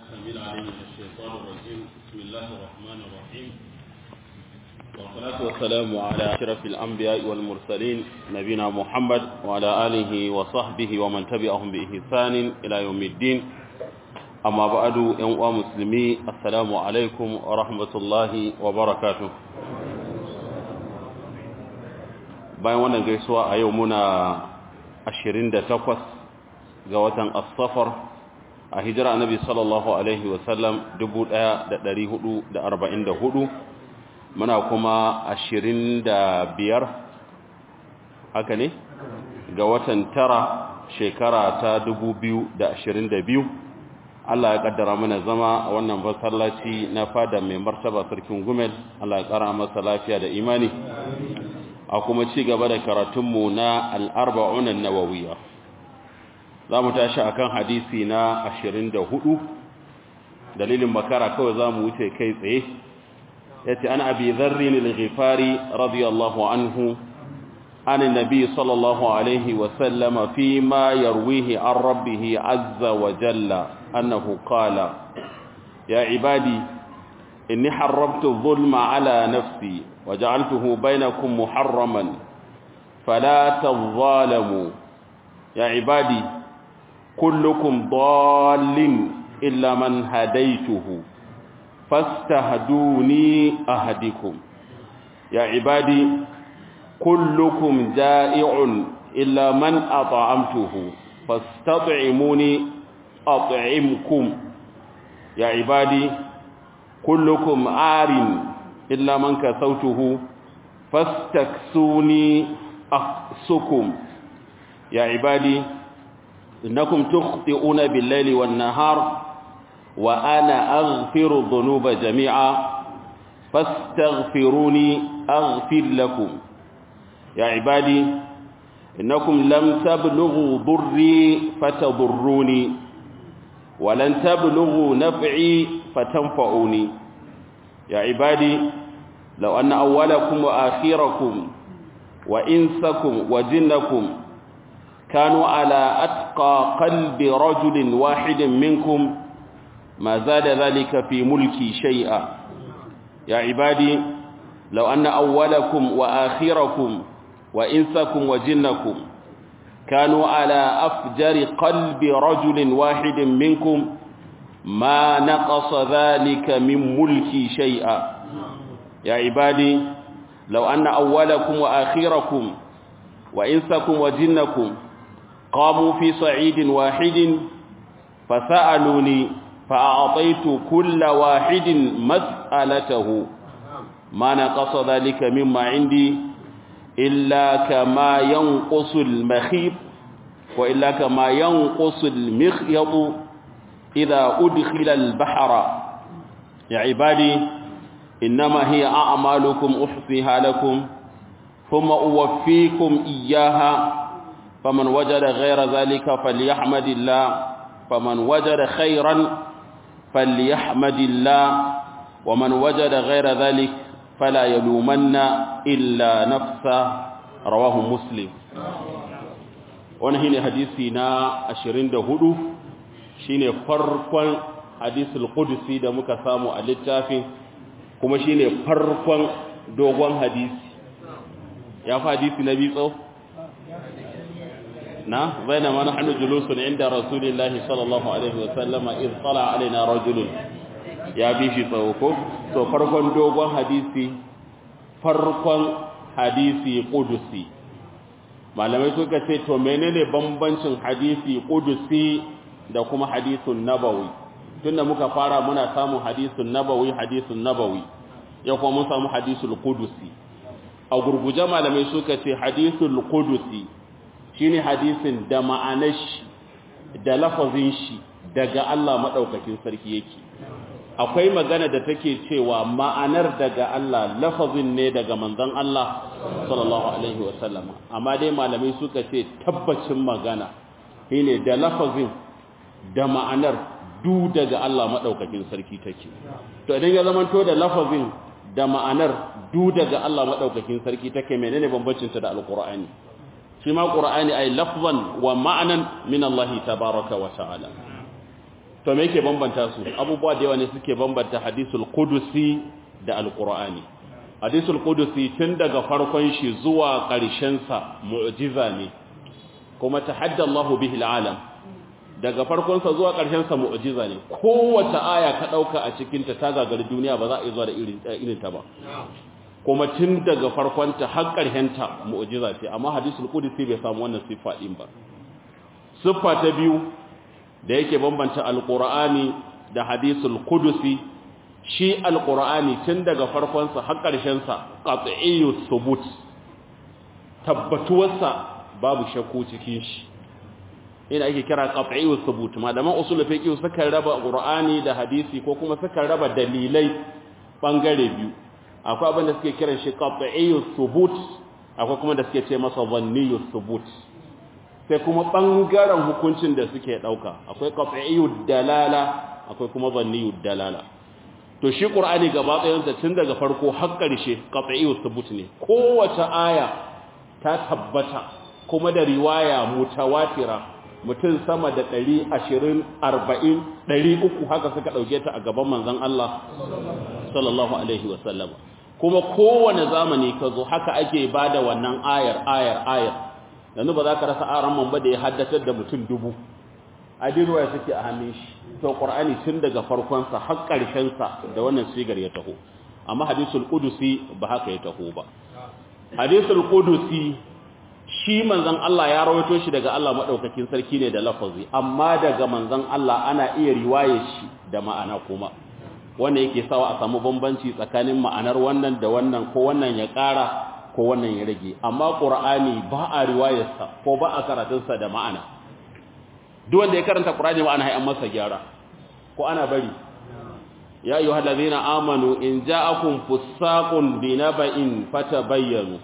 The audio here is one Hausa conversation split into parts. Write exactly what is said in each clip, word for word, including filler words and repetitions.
السميع العليم من الشيطان الرجيم بسم الله الرحمن الرحيم والصلاة والسلام على أشرف الأنبياء والمرسلين نبينا محمد وعلى آله وصحبه ومن تبعهم بإحسان إلى يوم الدين أما بعد يا مسلمي السلام عليكم ورحمة الله وبركاته. bayan wannan gaisuwa a yau muna ashirin da takwas ga watan as-safar a hijira annabi sallallahu alaihi wasallam dubu ɗaya da ɗari hudu da arba'in da hudu, muna kuma ashirin da biyar haka ne ga watan tara shekara ta dubu biyu da ashirin da biyu. Allah ya kaddara mana zama a wannan masallaci na fada mai martaba sarkin Gumel. Allah ya kara masa lafiya da imani a kuma ci gaba da karatunmu na al'arba'un an-nawawiyya. Za mu tashi a kan hadisi na ashirin da hudu, dalilin makara kawai za mu wuce kai tsaye. Ya ce, an abi zarrin al-ghifari radiyallahu anhu, an nabi sallallahu alaihi wasallama fi ma yarwihi an rabbihi azza wa jalla, annahu qala, ya ibadi, inni harrabtu zulma ala nafsi, وجعلته بينكم محرما فلا تظالموا يا عبادي كلكم ضال إلا من هديته فاستهدوني أهدكم يا عبادي كلكم جائع إلا من أطعمته فاستطعموني أطعمكم يا عبادي كلكم عار إلا من كسوته فاستكسوني أكسكم يا عبادي إنكم تخطئون بالليل والنهار وأنا أغفر الذنوب جميعا فاستغفروني أغفر لكم يا عبادي إنكم لم تبلغوا ضري فتضروني ولن تبلغوا نفعي فتنفعوني يا عبادي لو أن أولكم وآخركم وإنسكم وجنكم كانوا على أتقى قلب رجل واحد منكم ما زاد ذلك في ملكي شيئا يا عبادي لو أن أولكم وآخركم وإنسكم وجنكم كانوا على أفجر قلب رجل واحد منكم ما نقص ذلك من ملكي شيئا يا عبادي لو أن أولكم وآخركم وإنسكم وجنكم قاموا في صعيد واحد فسألوني فأعطيت كل واحد مسألته ما نقص ذلك مما عندي إلا كما ينقص المخيط وإلا كما ينقص المخيط إذا أدخل البحر يا عبادي إنما هي أعمالكم أحصيها لكم ثم أوفيكم إياها فمن وجد غير ذلك فليحمد الله فمن وجد خيرا فليحمد الله ومن وجد غير ذلك فلا يلومن إلا نفسه رواه مسلم. ونهي حديثنا عشرين دهدو shine farkon hadisul qudsi da muka samu a littafin, kuma shine farkon dogon hadisi. Ya fa hadisi na bitso na bayna ma nahnu julusun inda rasulillahi sallallahu alaihi wasallam iz tala alaina rajulun, ya bi shi tsawo ko to farkon dogon hadisi, farkon hadisi qudsi. Malamai suka ce to menene bambancin hadisi qudsi da kuma hadisun nabawi? Tunda muka fara muna samun hadisun nabawi hadisun nabawi ya kuma mun samu hadisul qudusi. A gurguje malamai suka ce hadisul qudusi shine hadisin da ma'anar shi da lafazin shi daga Allah madaukakin sarki yake. Akwai magana da take cewa ma'anar daga Allah, lafazin ne daga manzon Allah sallallahu alaihi wasallam, amma dai malamai suka ce tabbacin magana shine da lafazin da ma'anar du daga Allah maɗaukakin sarki take. To idan ya zama to da lafazin da ma'anar du daga Allah maɗaukakin sarki take, menene bambancin ta da alqur'ani? Shi ma qur'ani ay lafzan wa ma'anan min Allah tabaaraka wa ta'ala. to me yake bambanta su abubuwa da yawa ne suke bambanta hadisul qudusi da alqur'ani hadisul qudusi tun daga farkon shi zuwa ƙarshen sa mu'jiza ne kuma tahadda Allahu bihi alalam daga farkon sa zuwa ƙarshen sa mu'jiza ne kowace aya ka dauka a cikin ta ta gagari duniya ba za a yi zuwa da irin irin ta ba kuma tun daga farkon ta har ƙarshen ta mu'jiza ce amma hadisul qudusi bai samu wannan siffa din ba siffa ta biyu da yake bambanta alqur'ani da hadisul qudusi shi alqur'ani tun daga farkon sa har ƙarshen sa qat'iyyus thubut tabbatuwarsa babu shakku cikin shi ina ake kira qat'iyyus thubut malaman usul fiqh suka raba qur'ani da hadisi ko kuma suka raba dalilai bangare biyu akwai abin da suke kiran shi qat'iyyus thubut akwai kuma da suke ce masa dhanniyus thubut sai kuma bangaren hukuncin da suke dauka akwai qat'iyyud dalala akwai kuma dhanniyud dalala to shi qur'ani gaba ɗayan sa tun daga farko har ƙarshe qat'iyyus thubut ne kowace aya ta tabbata kuma da riwaya mutawatira mutum sama da ɗari ashirin arba'in ɗari uku haka suka ɗauke ta a gaban manzon Allah sallallahu alaihi wasallam kuma kowane zamani ka zo haka ake bada wannan ayar ayar ayar yanzu ba za ka rasa aran man ba da ya haddatar da mutum dubu a dirwa ya suke a hannun shi to qur'ani tun daga farkon sa har ƙarshen sa da wannan sigar ya taho amma hadisul qudusi ba haka ya taho ba hadisul qudusi shi manzon Allah ya rawaito shi daga Allah madaukakin sarki ne da lafazi amma daga manzon Allah ana iya riwayar shi da ma'ana kuma wanda yake sawa a samu bambanci tsakanin ma'anar wannan da wannan ko wannan ya ƙara ko wannan ya rage amma qur'ani ba a riwayar sa ko ba a karatun sa da ma'ana duk wanda ya karanta qur'ani ma'ana hay an masa gyara ko ana bari ya ayyuhallazina amanu in ja'akum fusaqun binaba'in fatabayyanu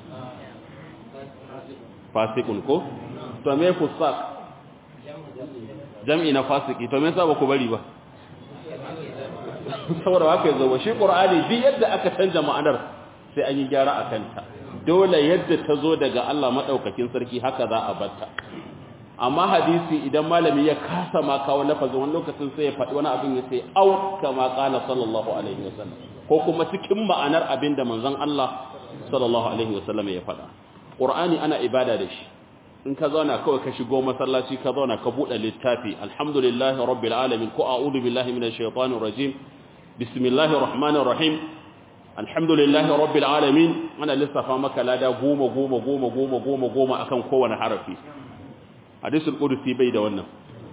fasikun ko to me fusaq jam'i na fasiki to me yasa ba ku bari ba saboda haka yazo ba shi qur'ani bi yadda aka canja ma'anar sai an yi gyara akan ta dole yadda ta zo daga Allah madaukakin sarki haka za a batta amma hadisi idan malami ya kasa ma kawo lafazin wani lokacin sai ya faɗi wani abin ya sai au kama qala sallallahu alaihi wasallam ko kuma cikin ma'anar abin da manzon Allah sallallahu alaihi wasallam ya faɗa qur'ani ana ibada da shi in ka zauna kawai ka shigo masallaci ka zauna ka bude littafi alhamdulillahi rabbil alamin ko a'udhu billahi minash shaitanir rajim bismillahir rahmanir rahim alhamdulillahi rabbil alamin ana lissafa maka lada goma goma goma goma goma goma akan kowane harafi hadisul qudsi bai da wannan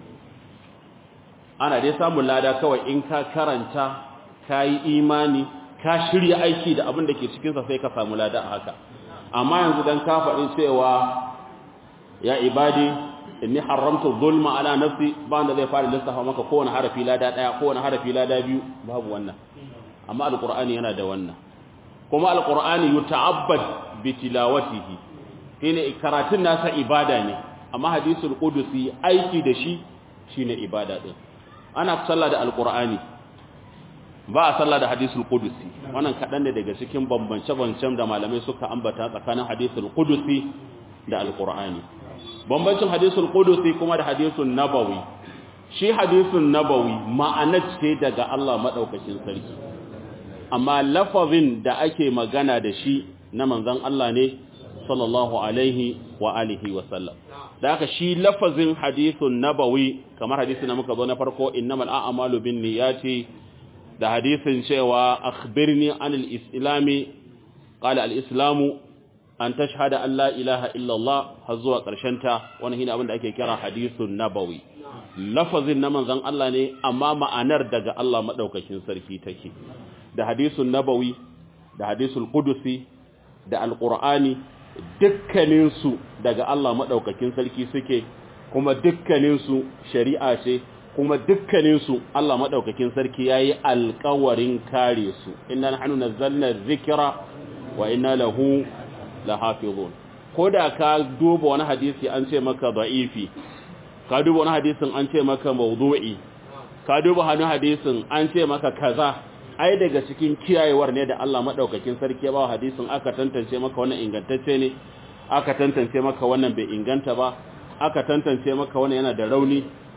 ana dai samun lada kawai in ka karanta kai imani ka shirya aiki da abin da ke cikin sa sai ka samu lada a haka amma yanzu dan ka faɗi cewa ya ibadi inni haramtu zulma ala nafsi ba wanda zai fara lissafa maka kowane harafi lada daya kowane harafi lada biyu babu wannan amma alqur'ani yana da wannan kuma alqur'ani yuta'abbad bi tilawatihi shine karatun nasa ibada ne amma hadisul qudusi aiki da shi shine ibada din ana sallah da alqur'ani ba a sallah da hadisul qudusi wannan kadan ne daga cikin bambance-bambancen da malamai suka ambata tsakanin hadisul qudusi da alqur'ani bambancin hadisul qudusi kuma da hadisun nabawi shi hadisun nabawi ma'anar ce daga Allah madaukakin sarki amma lafazin da ake magana da shi na manzon Allah ne sallallahu alaihi wa alihi wa sallam da haka shi lafazin hadisun nabawi kamar hadisin da muka zo na farko innamal a'malu binniyati da hadisin cewa akhbirni anil islami qala al islamu an tashhada an la ilaha illa Allah har zuwa karshen ta wannan shine abin da ake kira hadisun nabawi lafazin na manzon Allah ne amma ma'anar daga Allah madaukakin sarki take da hadisun nabawi da hadisul qudusi da alqur'ani dukkanin su daga Allah madaukakin sarki suke kuma dukkanin su shari'a ce kuma dukkaninsu Allah maɗaukakin sarki ya yi alkawarin kare su inna nahnu nazzalna dhikra wa inna lahu lahafizun ko da ka duba wani hadisi an ce maka da'ifi ka duba wani hadisin an ce maka mawdu'i ka duba wani hadisin an ce maka kaza ai daga cikin kiyayewar ne da Allah maɗaukakin sarki ya ba hadisin aka tantance maka wannan ingantacce ne aka tantance maka wannan bai inganta ba aka tantance maka wannan yana da rauni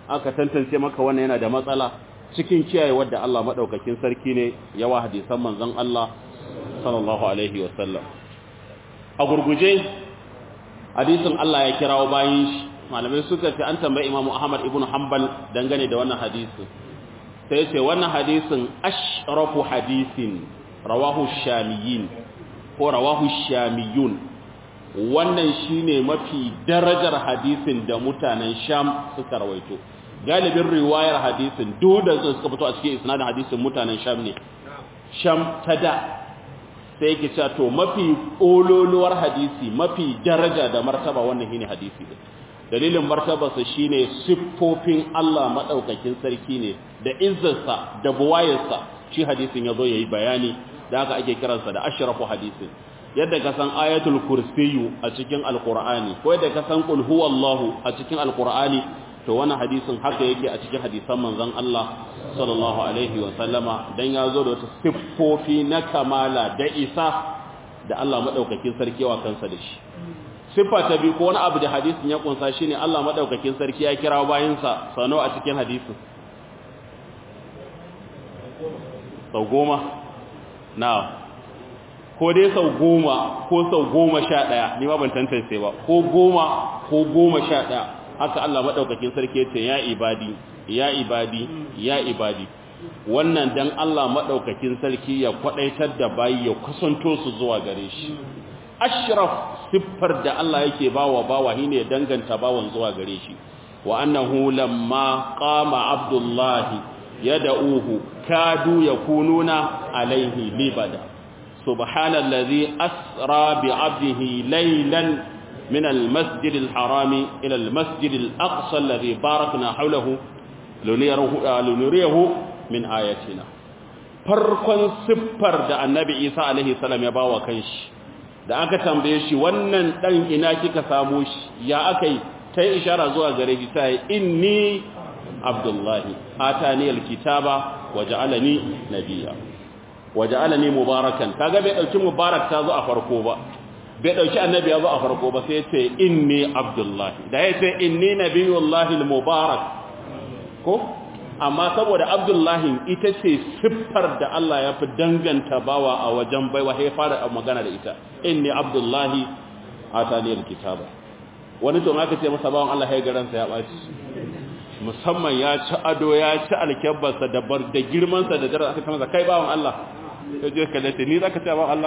aka tantance maka wannan yana da matsala cikin kiyayewar da Allah madaukakin sarki ne yawa hadisan manzon Allah sallallahu alaihi wasallam a gurguje hadisin Allah ya kirawo bayin shi malamai suka ce an tambayi Imam Ahmad ibn Hanbal dangane da wannan hadisin sai ce wannan hadisin ashrafu hadisin rawahu shamiyin ko rawahu shamiyun wannan shine mafi darajar hadisin da mutanen Sham suka rawaito galibin riwayar hadisin duk da suka fito a cikin isnadin hadisin mutanen Sham ne Sham tada sai yake cewa to mafi ololuwar hadisi mafi daraja da martaba wannan shine hadisi din dalilin martabarsa shine siffofin Allah madaukakin sarki ne da izzarsa da buwayarsa shi hadisin yazo yayi bayani da haka ake kiransa da ashrafu hadisin yadda ka san ayatul kursiyyu a cikin alqur'ani ko yadda ka san qul huwallahu a cikin alqur'ani to wannan hadisin haka yake a cikin hadisan manzon Allah sallallahu alaihi wa sallama dan yazo da wata siffofi na kamala da isa da Allah madaukakin sarki wa kansa da shi siffa ta biyu ko wani abu da hadisin ya kunsa shine Allah madaukakin sarki ya kira bayinsa sano a cikin hadisin sau goma na ko dai sau goma ko sau goma sha ɗaya ni ma ban tantance ba ko goma ko goma sha ɗaya haka Allah maɗaukakin sarki ya ce ya ibadi ya ibadi ya ibadi wannan dan Allah maɗaukakin sarki ya kwaɗaitar da bayi ya kusanto su zuwa gare shi ashraf siffar da Allah yake bawa bawa shine ya danganta bawan zuwa gare shi wa annahu lamma qama abdullahi yad'uhu kadu yakununa alaihi libada subhanallazi asra bi 'abdihi laylan min almasjid alharami ila almasjid alaqsa alladhi barakna hawlahu lunuriyahu min ayatina farkon siffar da annabi Isa alaihi salam ya bawa kanshi da aka tambaye shi wannan dan ina kika samu shi ya akai tai ishara zuwa gare shi sai inni abdullahi atani alkitaba waja'alani nabiyya waja'alani mubarakan kaga bai dauki mubarak ta zo a farko ba bai dauki annabi ya zo a farko ba sai yace inni abdullahi da yace inni nabiyullahi almubarak ko amma saboda abdullahi ita ce siffar da Allah ya fi danganta bawa a wajen baiwa sai fara magana da ita inni abdullahi atani alkitaba wani to aka ce masa bawan Allah ya garansa ya baci musamman ya ci ado ya ci alkabbarsa da bar da girman sa da daraja aka ce masa kai bawan Allah ya je ka dace ni zaka ce bawan Allah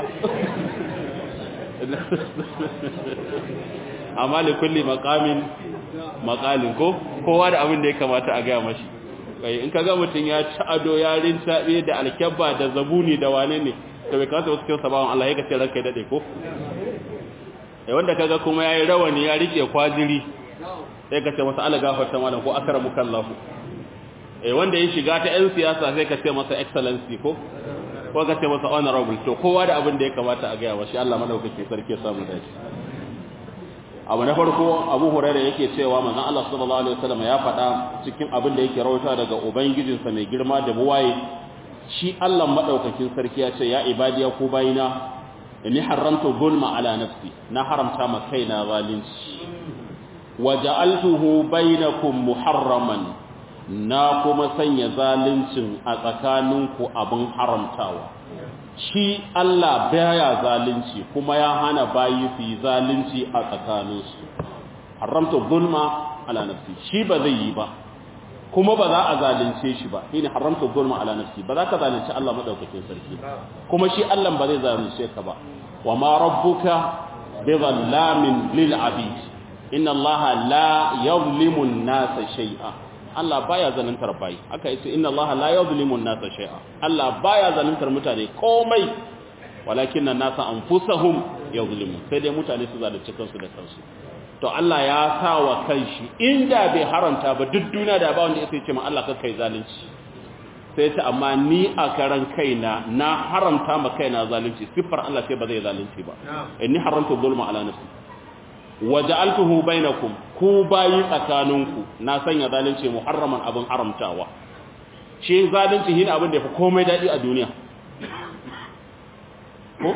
amma li kulli maqamin maqalin ko kowa da abin da ya kamata a ga mashi kai in kaga mutun ya ci ado ya rintabe da alkabba da zabuni da wane ne to bai kamata wasu kin sabawan Allah ya ga ce ranka dade ko eh wanda kaga kuma yayi rawani ya rike kwajiri sai ka ce masa Allah gafarta malam ko akramuka Allah eh wanda ya shiga ta yan siyasa sai ka ce masa excellency ko ko ka ce masa honorable to kowa da abin da ya kamata a ga wa shi Allah madaukake sarki ya samu dace abu na farko Abu Hurairah yake cewa manzon Allah sallallahu alaihi wasallam ya faɗa cikin abin da yake rawaita daga ubangijinsa mai girma da buwaye shi Allah madaukakin sarki ya ce ya ibadiya ku bayina inni haramtu zulma ala nafsi na haramta ma kaina zalunci waja'altuhu bainakum muharraman na kuma sanya zaluncin a tsakaninku abin haramtawa shi Allah baya zalunci kuma ya hana bayi su yi zalunci a tsakaninsu haramta zulma ala nafsi shi ba zai yi ba kuma ba za a zalunce shi ba shine haramta zulma ala nafsi ba za ka zalunci Allah madaukakin sarki kuma shi Allah ba zai zalunce ka ba wa ma rabbuka bizallamin lil abid inna Allah la yuzlimu an-nasa shay'a Allah baya zaluntar bayi aka yace inna Allah la yuzlimu an-nasa shay'a Allah baya zaluntar mutane komai walakinna an-nasa anfusahum yuzlimun sai dai mutane su zalunci kansu da kansu to Allah ya sa wa kanshi inda bai haramta ba duk duniya da ba wanda yake ce ma Allah ka kai zalunci sai ta amma ni a karan kaina na haramta ma kaina zalunci sifar Allah sai ba zai zalunci ba inni haramtu zulma ala nafsi waja'altuhu bainakum ku bayi tsakaninku na sanya zalunci muharraman abin haramtawa shi zalunci shine abin da yafi komai dadi a duniya ko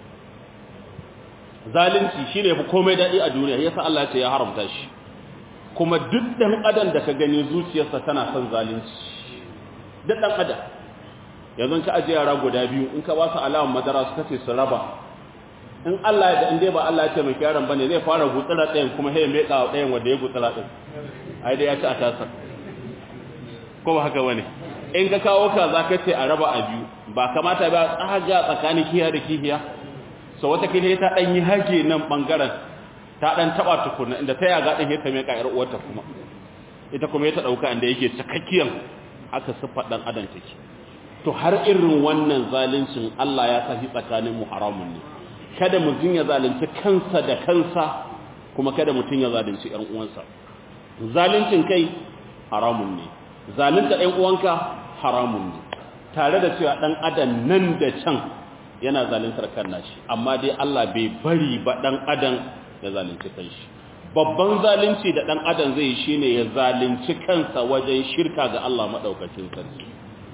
zalunci shine yafi komai dadi a duniya yasa Allah ya ce ya haramta shi kuma duk dan adam da ka gani zuciyarsa tana son zalunci duk dan adam yanzu ka aje yara guda biyu in ka ba su alawan madara suka ce su raba in Allah ya da inde ba Allah ya ce mai yaron bane zai fara gutsura ɗayan kuma sai mai kawo ɗayan wanda ya gutsura din ai dai ya ci a tasa ko ba haka bane in ka kawo ka za ka ce a raba a biyu ba kamata ba tsaga tsakanin kiya da kihiya so wata kile ta dan yi hage nan bangaren ta dan taba tukunna inda ta yaga din ta mai kayar uwarta kuma ita kuma ya ta dauka inda yake cikakkiyan aka siffa dan adam take to har irin wannan zaluncin Allah ya sahi tsakanin mu haramun ne kada mutun ya zalunci kansa da kansa kuma kada mutun ya zalunci ƴan uwansa zaluncin kai haramun ne zalunta ɗan uwanka haramun ne tare da cewa ɗan adam nan da can yana zaluntar kan nashi amma dai Allah bai bari ba ɗan adam ya zalunci kanshi babban zalunci da ɗan adam zai yi shine ya zalunci kansa wajen shirka ga Allah madaukakin sarki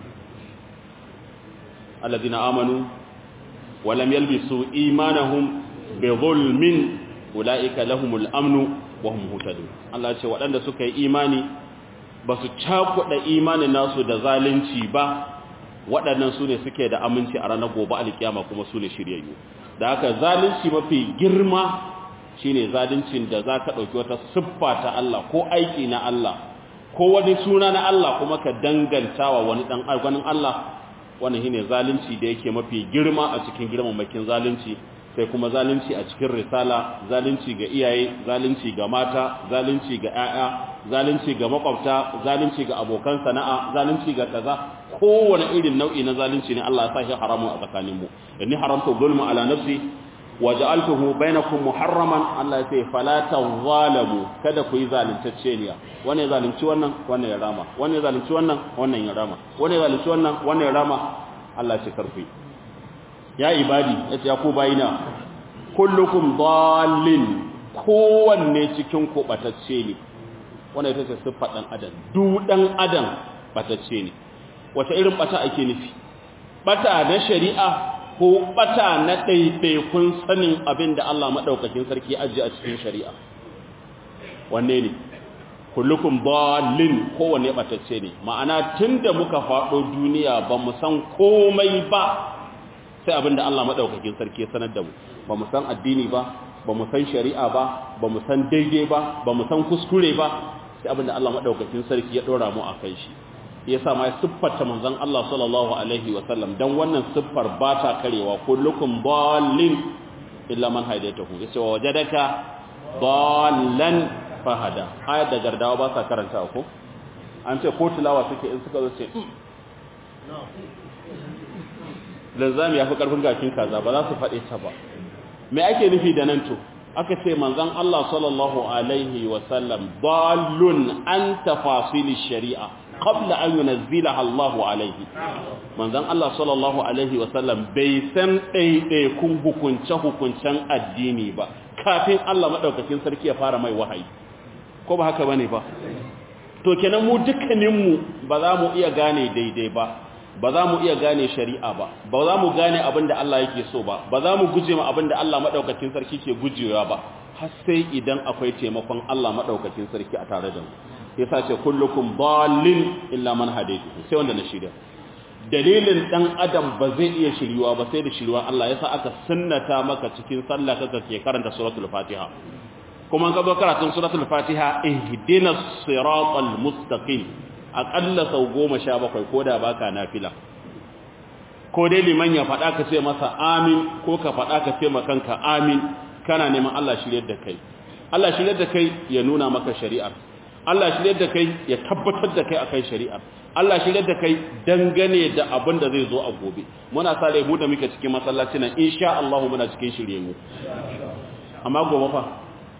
alladhina amanu wa lam yalbisu imanahum bi zulmin ulaika lahumul amnu wa hum muhtadun Allah ya ce waɗanda suka yi imani ba su cakuɗa imanin nasu da zalunci ba waɗannan su ne suke da aminci a ranar gobe alkiyama kuma su ne shiryayyu da haka zalunci mafi girma shine zaluncin da za ka ɗauki wata siffa ta Allah ko aiki na Allah ko wani suna na Allah kuma ka danganta wa wani ɗan ganin Allah wannan shine zalunci da yake mafi girma a cikin girmamakin zalunci sai kuma zalunci a cikin risala zalunci ga iyaye zalunci ga mata zalunci ga ƴaƴa zalunci ga makwabta zalunci ga abokan sana'a zalunci ga kaza kowane irin nau'i na zalunci ne Allah ya sa shi haramun a tsakanin mu inni haramtu zulma ala nafsi wa ja'altuhu bainakum muharraman Allah ya ce fala tazalamu kada ku yi zaluntacce ne wannan ya zalunci wannan wannan ya rama wannan ya zalunci wannan wannan ya rama wannan ya zalunci wannan wannan ya rama Allah ya ce karfi ya ibadi yace ya ku bayina kullukum dallin kowanne cikin ku batacce ne wannan ita ce siffar dan adam du dan adam batacce ne wata irin bata ake nufi bata na shari'a ko bata na ɗaiɗaikun sanin abin da Allah madaukakin sarki ajiye a cikin shari'a wanne ne kullukum dallin kowanne batacce ne ma'ana tunda muka faɗo duniya ba mu san komai ba sai abinda Allah madaukakin sarki ya sanar da mu ba mu san addini ba ba mu san shari'a ba ba mu san daidai ba ba mu san kuskure ba sai abinda Allah madaukakin sarki ya dora mu akan shi yasa ma siffar manzon Allah sallallahu alaihi wa sallam dan wannan siffar ba ta karewa kullukum dallin illa man hadaytahu yace wajadaka dallan fahada ayat da gardawa ba sa karanta ko an ce ko tilawa suke in suka zo ce lanzami ya fi ƙarfin gakin kaza ba za su faɗe ta ba me ake nufi da nan to aka ce manzon Allah sallallahu alaihi wa sallam dallun an tafasili shari'a qabla an yunzilaha Allah alaihi manzon Allah sallallahu alaihi wa sallam bai san ɗaiɗai kun hukunce hukuncen addini ba kafin Allah madaukakin sarki ya fara mai wahayi ko ba haka bane ba to kenan mu dukkaninmu ba za mu iya gane daidai ba ba za mu iya gane shari'a ba ba za mu gane abin da Allah yake so ba ba za mu guje ma abin da Allah madaukakin sarki ke gujewa ba har sai idan akwai taimakon Allah madaukakin sarki a tare da mu yasa ce kullukum dallin illa man hadaytu sai wanda na shirya dalilin dan adam ba zai iya shiryuwa ba sai da shiryuwa Allah yasa aka sunnata maka cikin sallah kaka ke karanta suratul fatiha kuma ka zo karatun suratul fatiha ihdinas siratal mustaqim aƙalla sau goma sha bakwai ko da baka nafila ko dai liman ya faɗa ka ce masa amin ko ka faɗa ka ce makanka amin kana neman Allah shiryar da kai Allah shiryar da kai ya nuna maka shari'ar Allah shiryar da kai ya tabbatar da kai akan shari'ar Allah shiryar da kai dangane da abin da zai zo a gobe muna sa rai mu da muke cikin masallaci nan insha Allah muna cikin shirye mu amma gobe fa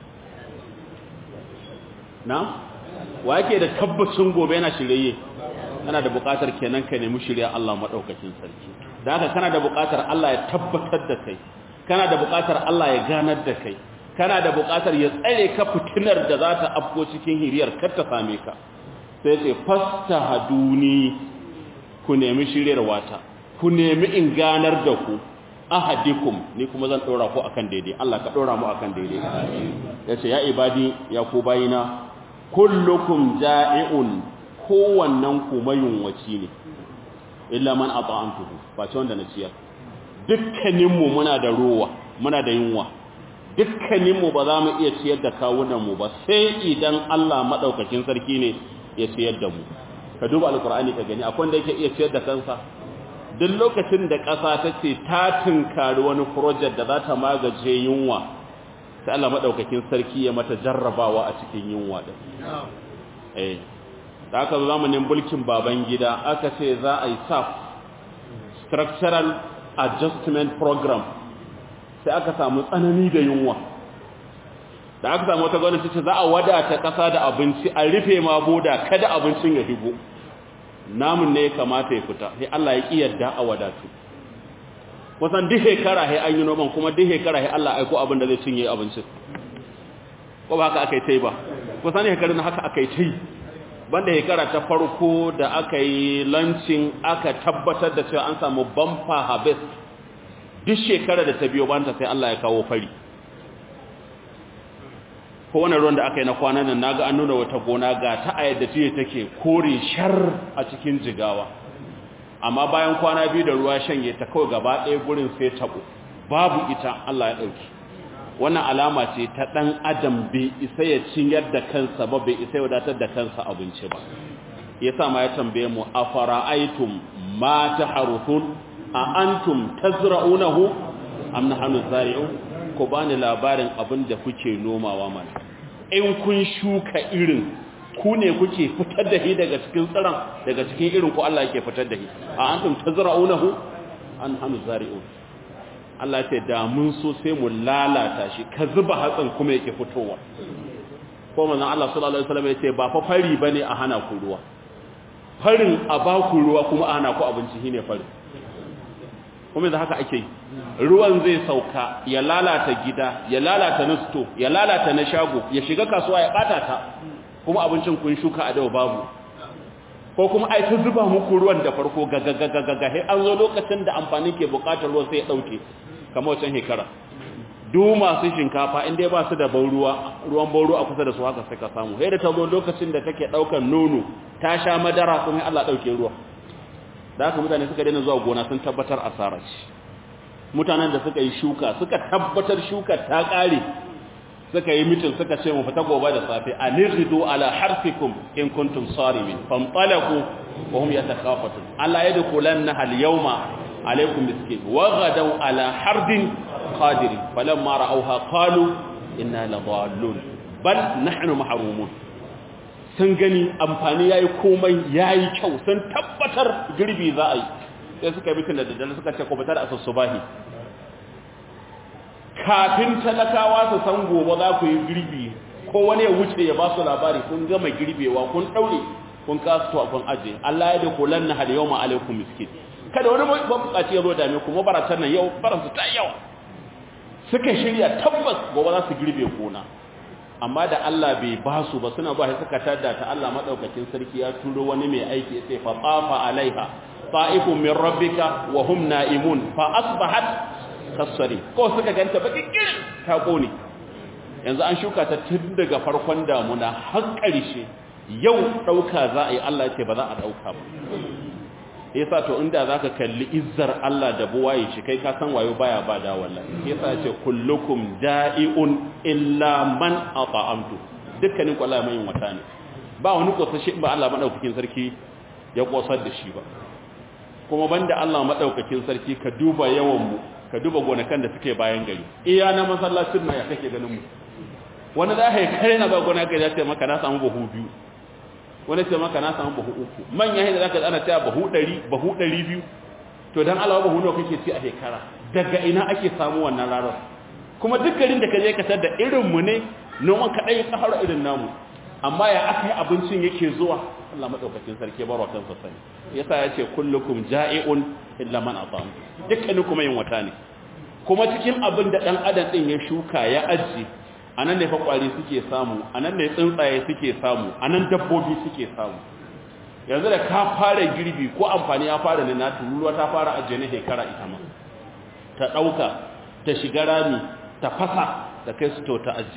na wa yake da tabbacin gobe yana shirye kana da buƙatar kenan ka nemi shirya Allah madaukakin sarki da haka kana da buƙatar Allah ya tabbatar da kai kana da buƙatar Allah ya ganar da kai kana da buƙatar ya tsare ka fitinar da za ta afko cikin hiriyar kar ta same ka sai ce fastahaduni ku nemi shiryar wata ku nemi in ganar da ku ahadikum ni kuma zan dora ku akan daidai Allah ka dora mu akan daidai yace ya ibadi ya ku bayina kullukum ja'i'un kowannen ku mayunwaci ne illa man ata'amtuhu ba ce wanda na ciyar dukkaninmu muna da ruwa muna da yunwa dukkaninmu ba za mu iya ciyar da kawunanmu ba sai idan Allah madaukakin sarki ne ya ciyar da mu ka duba alqur'ani ka gani akwai wanda yake iya ciyar da kansa duk lokacin da ƙasa ta ce ta tunkari wani project da za ta magaje yunwa sai Allah madaukakin sarki ya mata jarrabawa a cikin yunwa din eh da aka zo zamanin mulkin baban gida aka ce za a yi S A F structural adjustment program sai aka samu tsanani da yunwa da aka samu wata gwamnati ce za a wadata ƙasa da abinci a rufe ma boda kada abincin ya higo namun ne ya kamata ya fita sai Allah ya kiyarda a wadatu kusan duk shekara sai an yi noman kuma duk shekara sai Allah aiko abin da zai cinye abincin ko ba haka akai tai ba kusan shekarun haka akai tai banda shekara ta farko da aka yi launching aka tabbatar da cewa an samu bumper harvest duk shekara da ta biyo banta sai Allah ya kawo fari ko wannan ruwan da aka yi na kwanan nan naga an nuna wata gona ga ta a yadda ce take kore shar a cikin jigawa amma bayan kwana biyu da ruwa shanye ta kawai gaba ɗaya gurin sai tabo babu ita Allah ya dauki wannan alama ce ta dan adam bai isa ya cinyar da kansa ba bai isa ya wadatar da kansa abinci ba yasa ma ya tambaye mu afara'aytum ma taharuthun a antum tazra'unahu am nahnu zari'un ko bani labarin abin da kuke nomawa mana in kun shuka irin ku ne kuke fitar da shi daga cikin tsiran daga cikin irin ku Allah yake fitar da shi a antum tazra'unahu an hanu zari'un Allah ce da mun so sai mu lalata shi ka zuba hatsin kuma yake fitowa ko manzon Allah sallallahu alaihi wasallam yace ba fa fari bane a hana ku ruwa farin a ba ku ruwa kuma a hana ku abinci shine fari kuma da haka ake ruwan zai sauka ya lalata gida ya lalata na sto ya lalata na shago ya shiga kasuwa ya bata ta kuma abincin kun shuka a dawo babu ko kuma ai ta zuba muku ruwan da farko gagagagaga sai an zo lokacin da amfani ke bukatar ruwan sai ya dauke kamar wancan hekara duk masu shinkafa inda ba su da ban ruwa ruwan ban ruwa a kusa da su haka sai ka samu sai da ta zo lokacin da take daukar nono ta sha madara kuma Allah dauke ruwa da haka mutane suka daina zuwa gona sun tabbatar asara ce mutanen da suka yi shuka suka tabbatar shuka ta kare suka yi mitin suka ce mu fita gobe da safe anirdu ala harfikum in kuntum sarimin fantalaqu wa hum yatakhafatun alla yadkhulanna al yawma alaykum miskin wa ghadaw ala hardin qadir falamma ra'awha qalu inna ladallun bal nahnu mahrumun sun gani amfani yayi komai yayi kyau sun tabbatar girbi za a yi sai suka yi mitin da daddare suka ce ko fitar asusubahi kafin talakawa su san gobe za ku yi girbi ko wani ya wuce ya ba su labari kun gama girbewa kun daure kun kasu to kun aje Allah ya da kulanna hal yawma alaikum miskin kada wani mabukaci ya zo da me kuma baratan nan yau baransu ta yawa suka shirya tabbas gobe za su girbe gona amma da Allah bai ba su ba suna ba shi suka tada ta Allah madaukakin sarki ya turo wani mai aiki ya ce fa qafa alaiha ta'ifun min rabbika wa hum na'imun fa asbahat kasari ko suka ganta baki kirin ta kone yanzu an shuka ta tun daga farkon damuna har ƙarshe yau dauka za a yi Allah ce ba za a dauka ba yasa to inda zaka kalli izzar Allah da buwaye shi kai ka san wayo baya ba da wallahi yasa yace kullukum da'iun illa man ata'amtu dukkanin ku Allah mai wata ne ba wani kosashe in ba Allah madaukakin sarki ya kosar da shi ba kuma banda Allah madaukakin sarki ka duba yawan mu ka duba gonakan da suke bayan gari iya na masallacin na ya kake ganin mu wani da ya kare na ba gonaka ya ce maka na samu bahu biyu wani ce maka na samu bahu uku manya hin da zaka ana cewa bahu ɗari bahu ɗari biyu to dan Allah bahu nawa kake ci a shekara daga ina ake samu wannan rarar kuma duk garin da kaje ka tar da irin mu ne noman kadai tsahara irin namu amma ya akai abincin yake zuwa Allah madaukakin sarki barwatan sa sani yasa yace kullukum ja'iun illa man ata'am dukkanin kuma yin wata ne kuma cikin abin da dan adam din ya shuka ya aji anan ne fa kwari suke samu anan ne tsuntsaye suke samu anan dabbobi suke samu yanzu da ka fara girbi ko amfani ya fara ne na turuwa ta fara ajiye ne shekara ita ma ta dauka ta shiga rami ta fasa ta kai su to ta ajiye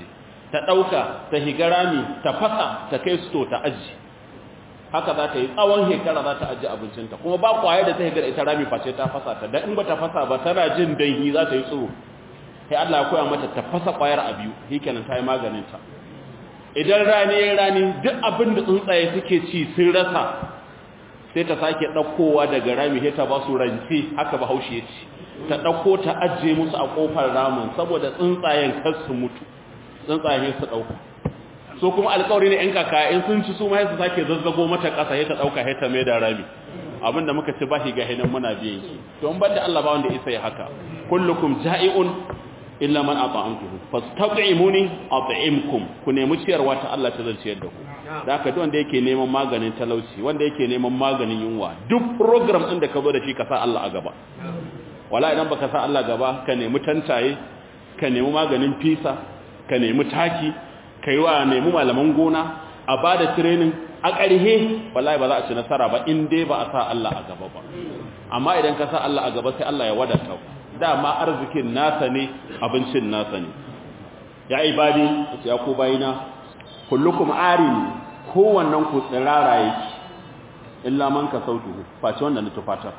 ta ɗauka ta higarami ta fasa ta kai sto ta aji haka za ta yi tsawon shekara za ta aji abincinta kuma ba kwaye da ta higar ita rami face ta fasa ta dan in ba ta fasa ba tana jin dangi za ta yi tsoro sai Allah ya koya mata ta fasa kwayar a biyu shikenan ta yi maganin ta idan rani ya rani duk abin da tsuntsaye suke ci sun rasa sai ta sake ɗaukowa daga rami sai ta ba su rance haka bahaushe ya ci ta ɗauko ta ajiye musu a ƙofar ramin saboda tsuntsayen kar su mutu tsuntsaye su ɗauka so kuma alƙawari ne in kaka in sun ci su ma su sake zazzago mata ƙasa sai ta ɗauka sai ta mai da rami abinda muka ci bashi ga hinan muna biyan shi to in banda Allah ba wanda isa ya haka kullukum ja'i'un illa man ata'amtuhu fastaqimuni at'imkum ku nemi ciyarwa ta Allah ta zalciyar da ku da haka duk wanda yake neman maganin talauci wanda yake neman maganin yunwa duk program din da ka zo da shi ka sa Allah a gaba wala idan baka sa Allah gaba ka nemi tantaye ka nemi maganin fisa ka nemi taki kai wa nemi malaman gona a bada training a ƙarhe wallahi ba za a ci nasara ba in dai ba a sa Allah a gaba ba amma idan ka sa Allah a gaba sai Allah ya wadata ku dama arzikin nasa ne abincin nasa ne ya ibadi ya ku bayina kullukum arin kowannen ku tsirara yake illa man ka sautuhu face wanda na tufatar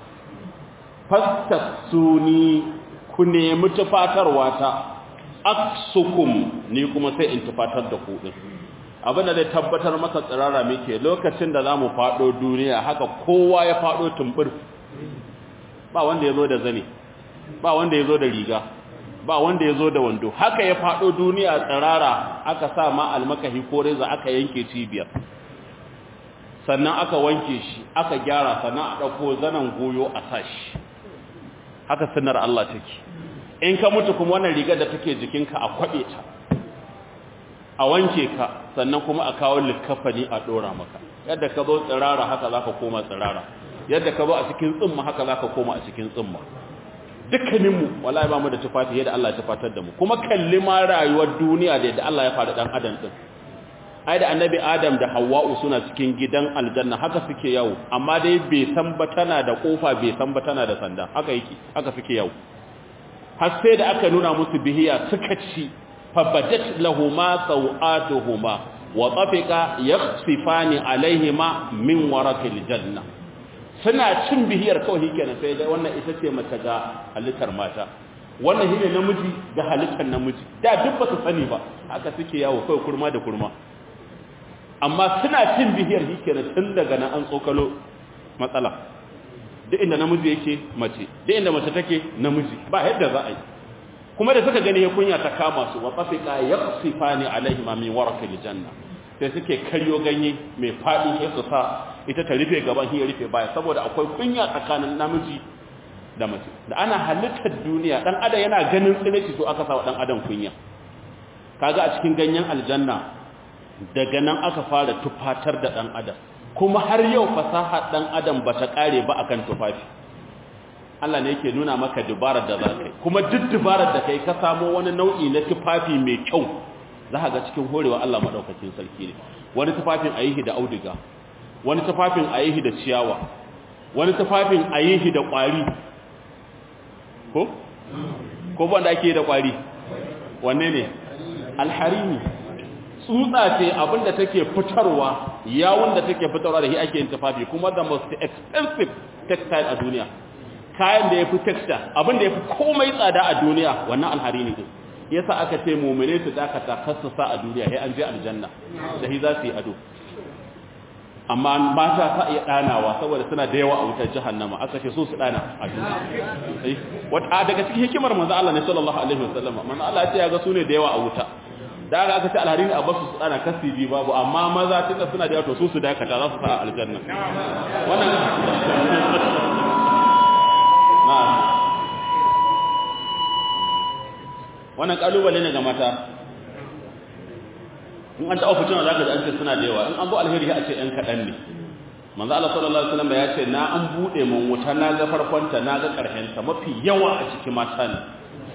fastasuni ku nemi tufatarwa ta aksukum ni kuma sai in tufatar da ku din abin da zai tabbatar maka tsirara muke lokacin da zamu fado duniya haka kowa ya fado tumbur ba wanda yazo da zane ba wanda yazo da riga ba wanda yazo da wando haka ya fado duniya tsirara aka sa ma almakahi ko reza aka yanke cibiyar sannan aka wanke shi aka gyara sannan a dauko zanan goyo a sashi haka sunnar Allah take in ka mutu kuma wannan rigar da take jikinka a kwabe ta a wanke ka sannan kuma a kawo likafani a dora maka yadda ka zo tsirara haka zaka koma tsirara yadda ka zo a cikin tsimma haka zaka koma a cikin tsimma dukkanin mu wallahi ba mu da tufafi yadda Allah ya tufatar da mu kuma kalli ma rayuwar duniya da yadda Allah ya fara dan adam din ai da annabi adam da hawwa'u suna cikin gidan aljanna haka suke yawo amma dai bai san ba tana da kofa bai san ba tana da sanda haka yake haka suke yawo har sai da aka nuna musu bihiya suka ci fabadat lahuma sawatuhuma wa tafiqa yakhsifani alaihima min warakil janna suna cin bihiyar kawai kenan sai dai wannan ita ce mace ga halittar mata wannan shine namiji ga halittar namiji da duk ba su sani ba haka suke yawo kai kurma da kurma amma suna cin bihiyar kenan tun daga nan an tsokalo matsala duk inda namiji yake mace duk inda mace take namiji ba yadda za a yi kuma da suka gani ya kunya ta kama su wa tafiqa yaqsifani alaihim min warakil janna sai suke karyo ganye mai fadi sai su sa ita ta rufe gaban shi ya rufe baya saboda akwai kunya tsakanin namiji da mace da ana halittar duniya dan adam yana ganin tsireci to aka sa wa dan adam kunya kaga a cikin ganyen aljanna daga nan aka fara tufatar da dan adam kuma har yau fasaha dan adam bata kare ba akan tufafi Allah ne yake nuna maka dubarar da zakai kuma duk dubarar da kai ka samu wani nau'i na tufafi mai kyau zaka ga cikin horewa Allah madaukakin sarki ne wani tufafin ayihi da auduga wani tufafin ayihi da ciyawa wani tufafin ayihi da kwari ko ko wanda ake da kwari wanne ne alharimi tsutsa ce abinda take fitarwa yawun da take fitarwa da shi ake yin tufafi kuma the most expensive textile a duniya kayan da yafi textile abinda yafi komai tsada a duniya wannan alharini din yasa aka ce mu'mine su dakata kassasa a duniya sai an je aljanna da shi za su yi ado amma mata ta iya danawa saboda suna da yawa a wutar jahannama aka ce su su dana a duniya wata daga cikin hikimar manzo Allah ne sallallahu alaihi wasallam manzo Allah ya ce ya ga su ne da yawa a wuta da aka ce alharini a basu su dana kasibi babu amma maza tunda suna da yawa to su su dakata za su sa aljanna wannan wannan kalubale ne ga mata in an taɓa fitina za ka ji an ce suna da yawa in an bu alheri a ce ‘yan kaɗan ne manzo Allah sallallahu alaihi wasallam ya ce na an buɗe mun wuta na ga farkonta na ga ƙarshenta mafi yawa a cikin mata ne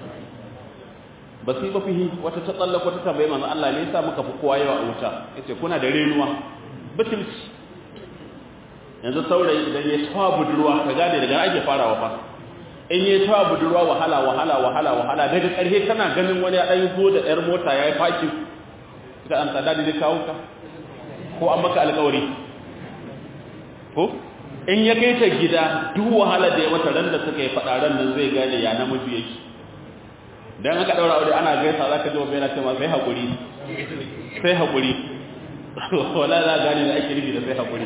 ba su yi ba fihi wata ta tsallaka ta tambaye manzo Allah ne yasa muka fi kowa yawa a wuta yace kuna da renuwa butulci yanzu saurayi idan ya tawa budurwa ka gane daga ake farawa fa in ya tawa budurwa wahala wahala wahala wahala daga ƙarshe tana ganin wani ya ɗan zo da ɗayar mota ya yi fakin suka an tsada da kawo ka ko an maka alƙawari ko in ya kai ta gida duk wahala da ya mata ran da suka yi faɗa ran nan zai gane ya namiji yake dan aka daura aure ana gaisa zaka ji wani cewa sai hakuri sai hakuri wala za gane da ake nufi da sai hakuri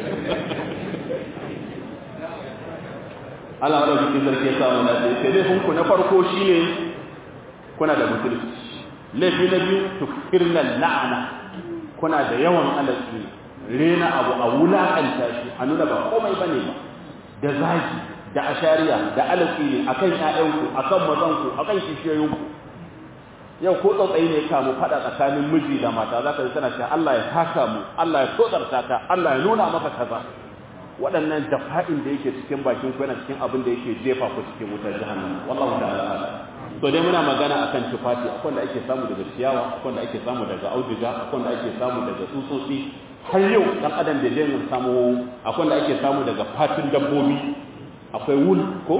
Allah wanda cikin sarki ya samu na sai dai hunku na farko shine kuna da musulunci laifi na biyu tukfirna la'ana kuna da yawan alaƙi rena abu a wulaƙanta shi a nuna ba komai bane ba da zaki da ashariya da alaƙi ne akan ƴaƴanku akan mazanku akan kishiyoyinku yau ko tsautsayi ne kamu fada tsakanin miji da mata zaka ji tana cewa Allah ya saka mu Allah ya tsotsarta ka Allah ya nuna maka kaza waɗannan dafa'in da yake cikin bakin ku yana cikin abin da yake jefa ku cikin wutar jahannam wallahu ta'ala to dai muna magana akan tufafi akwai da ake samu daga ciyawa akwai da ake samu daga auduga akwai da ake samu daga tsutsotsi har yau dan adam da zai samu akwai da ake samu daga fatin dabbobi akwai wool ko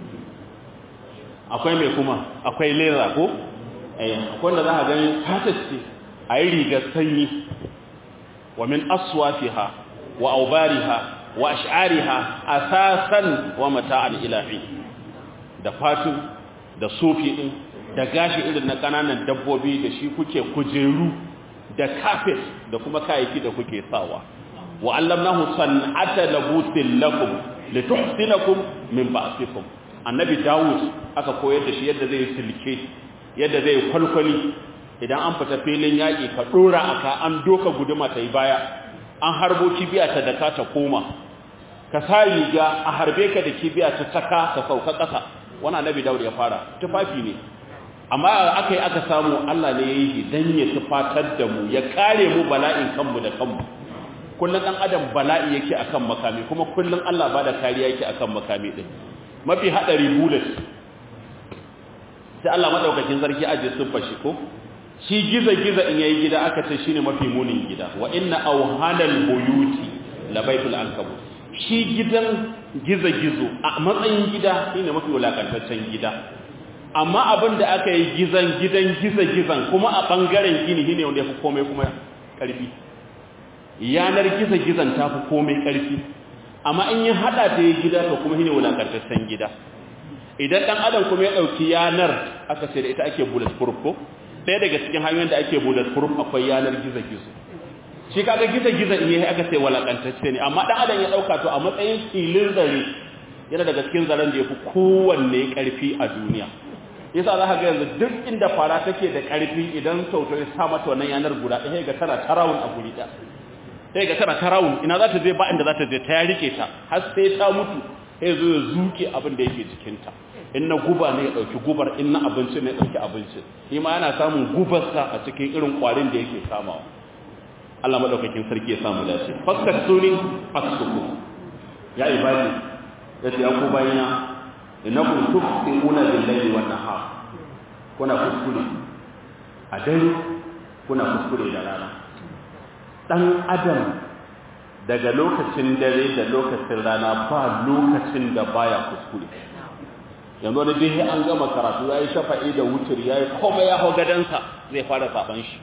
akwai mai kuma akwai lera ko eh akwai da za ka gani fatar ce ayi rigar sanyi wa min aswafiha wa awbariha wa ash'ariha asasan wa mata'an ilahi da fatu da sufi din da gashi irin na kananan dabbobi da shi kuke kujeru da carpet da kuma kayayyaki da kuke sawa wa allamnahu san'ata labusin lakum lituhsinakum min ba'sikum annabi Dawud aka koyar da shi yadda zai silke yadda zai kwalkwali idan an fita filin yaki ka dora aka an doka guduma ta yi baya an harbo kibiya ta daka ta koma ka sa riga a harbe ka da kibiya ta saka ta sauka ƙasa wannan annabi Dawud ya fara tufafi ne amma akai aka samu Allah ne yayi dan ya tufatar da mu ya kare mu bala'in kanmu da kanmu kullun dan adam bala'i yake akan makami kuma kullun Allah bada kariya yake akan makami din mafi hadari bullet sai Allah madaukakin sarki aje suffa shi ko shi giza giza in yayi gida aka ce shine mafi munin gida wa inna awhanal buyuti labaitul ankabut shi gidan giza gizo a matsayin gida shine mafi wulakantaccen gida amma abin da aka yi gizan gidan giza gizan kuma a bangaren gini shine wanda yafi komai kuma karfi yanar giza gizan tafi komai karfi amma in ya hada ta yi gida to kuma shine wulakantaccen gida idan dan adam kuma ya dauki yanar aka ce da ita ake bulletproof ko sai daga cikin hanyoyin da ake bulletproof akwai yanar giza gizo shi kaga giza giza in yayi aka ce walakantacce ne amma dan adam ya dauka to a matsayin filin zare yana daga cikin zaren da yafi kowanne karfi a duniya yasa za ka ga yanzu duk inda fara take da karfi idan sauto ya sa mata wannan yanar guda ɗaya ga tana tarawun a guri ɗaya sai ga tana tarawun ina za ta je ba inda za ta je ta ya rike ta har sai ta mutu sai zo ya zuke abin da yake jikinta in na guba ne ya dauki gubar in na abinci ne ya dauki abinci shi ma yana samun gubarsa a cikin irin kwarin da yake samawa Allah madaukakin sarki ya samu dace fastaksuni aksuku ya ibadi yace ya ku bayina innakum tuqtiuna bil-layli wan-nahar kuna kuskure a dare kuna kuskure da rana dan adam daga lokacin dare da lokacin rana ba lokacin da baya kuskure yanzu da dai an gama karatu yayi shafa'i da wutur yayi komai ya hawo gadansa zai fara saban shi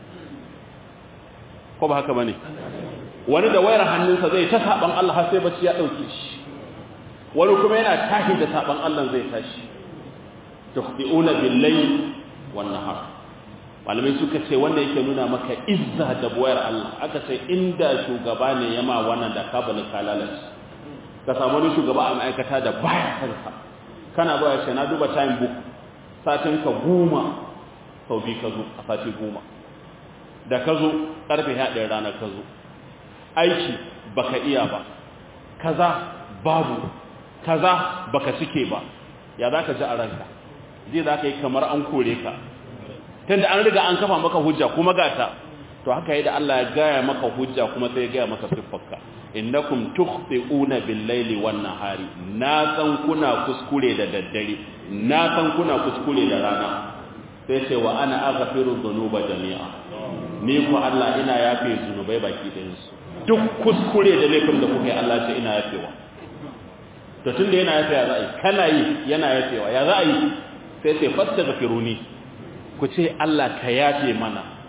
ko ba haka bane wani da wayar hannunsa zai ta saban Allah har sai bacci ya dauke shi wani kuma yana tashi da saban Allah zai tashi tukhti'una bil-layl wan-nahar malamai suka ce wanda yake nuna maka izza da wayar Allah aka ce inda shugaba ne yama wannan da kabal kalalas ka samu wani shugaba a ma'aikata da baya kansa kana ba ya na duba time book satin ka goma sau bi ka zo a sati goma da ka zo karfe haɗin rana ka zo aiki baka iya ba kaza babu kaza baka cike ba ya za ka ji a ranka zai za ka yi kamar an kore ka tunda an riga an kafa maka hujja kuma gata to haka yi da Allah ya gaya maka hujja kuma sai ya gaya maka siffarka innakum tukhti'una bil-laili wan-nahari na san kuna kuskure da daddare na san kuna kuskure da rana sai ce wa ana aghfiru dhunuba jami'a ni ko Allah ina yafe zunubai baki da su duk kuskure da laifin da kuka yi Allah ce ina yafewa to tunda yana yafewa za a yi kana yi yana yafewa ya za a yi sai ce fastaghfiruni ku ce Allah ka yafe mana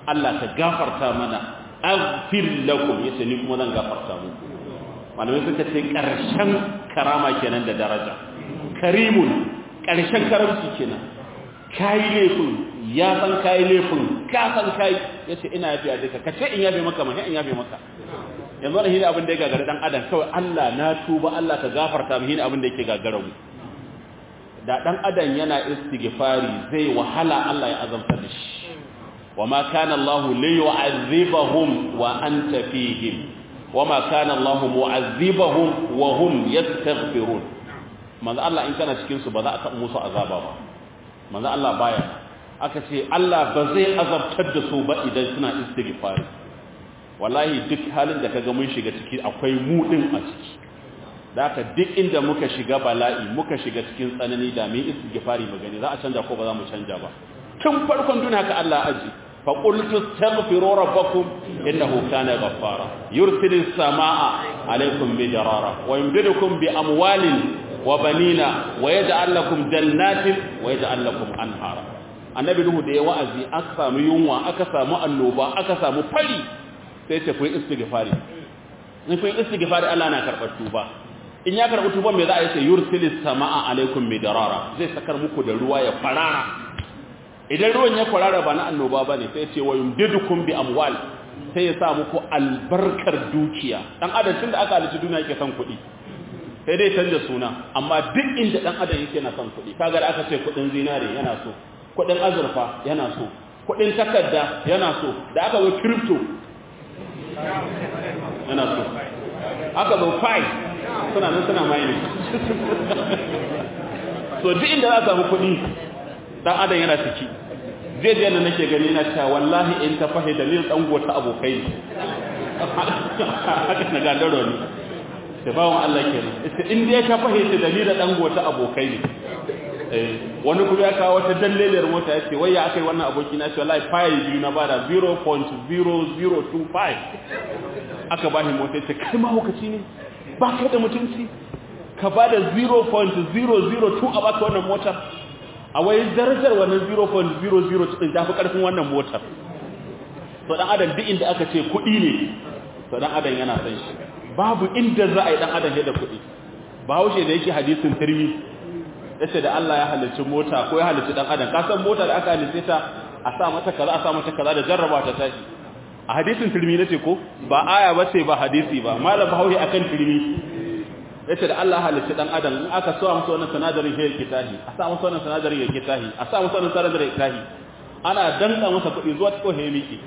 Allah ka gafarta mana aghfir lakum yace ni kuma zan gafarta muku malamai suka ce karshen karama kenan da daraja karimun karshen karamci kenan kai laifin ya san kai laifin ka san kai yace ina yafi a duka kace in yabe maka mai in yabe maka yanzu da hini abin da ya gagara dan adam kawai Allah na tuba Allah ka gafarta mu hini abin da yake gagara mu da dan adam yana istighfari zai wahala Allah ya azamta da shi wama kana Allah li yu'adhibahum wa anta fihim wama kana Allah mu'adhibahum wa hum yastaghfirun manzo Allah in kana cikin su ba za a taɓa musu azaba ba manzo Allah baya aka ce Allah ba zai azabtar da su ba idan suna istighfari wallahi duk halin da kaga mun shiga ciki akwai mu din a ciki da haka duk inda muka shiga bala'i muka shiga cikin tsanani da mu istighfari magani za a canja ko ba za mu canja ba tun farkon duniya ka Allah aji fa qultu astaghfiru rabbakum innahu kana ghaffara yursilis samaa alaykum midrara wa yumdidukum bi amwalin wa banina wa yaj'al lakum jannatin wa yaj'al lakum anhara annabi nuhu da ya wa'azi aka samu yunwa aka samu annoba aka samu fari sai ce ku yi istighfari in ku yi istighfari Allah na karɓar tuba in ya karɓi tuban me za a yi sai yursilis samaa alaikum midrara zai sakar muku da ruwa ya farara idan ruwan ya farara ba na annoba bane sai ce wa yumdidukum bi amwal sai ya sa muku albarkar dukiya dan adam tun da aka halitta duniya yake son kuɗi sai dai canza suna amma duk inda dan adam yake na son kuɗi kaga da aka ce kuɗin zinare yana so kuɗin azurfa yana so kuɗin takarda yana so da aka zo crypto yana so aka zo fai suna nan suna mai ne so duk inda za a samu kuɗi dan adam yana ciki zai je nan nake gani na cewa wallahi in ta fahe dalilin dan gota abokai haka na gandaro ne da bawon Allah kenan ita in dai ta fahe dalilin dan gota abokai ne eh wani kuma ya kawo wata dalleliyar mota yace wai ya akai wannan aboki na ce wallahi file biyu na bada zero point zero zero two five aka bashi mota yace kai ma hukaci ne ba ka da mutunci ka bada zero point zero zero two a baka wannan motar a wai darajar wannan zero point zero zero din tafi karfin wannan motar to dan adam duk inda aka ce kudi ne to dan adam yana san shi babu inda za a yi dan adam da kudi bahaushe da yake hadisin tirmi yace da Allah ya halicci mota ko ya halicci dan adam ka san mota da aka halicce ta a sa mata kaza a sa mata kaza da jarraba ta tashi a hadisin tirmi nace ko ba aya bace ba hadisi ba malam bahaushe akan tirmi yace da Allah halitta dan adam in aka so masa wannan sanadarin hayar kitahi a sa masa wannan sanadarin hayar kitahi a sa masa wannan sanadarin kitahi ana danka masa kudi zuwa ko hayar miki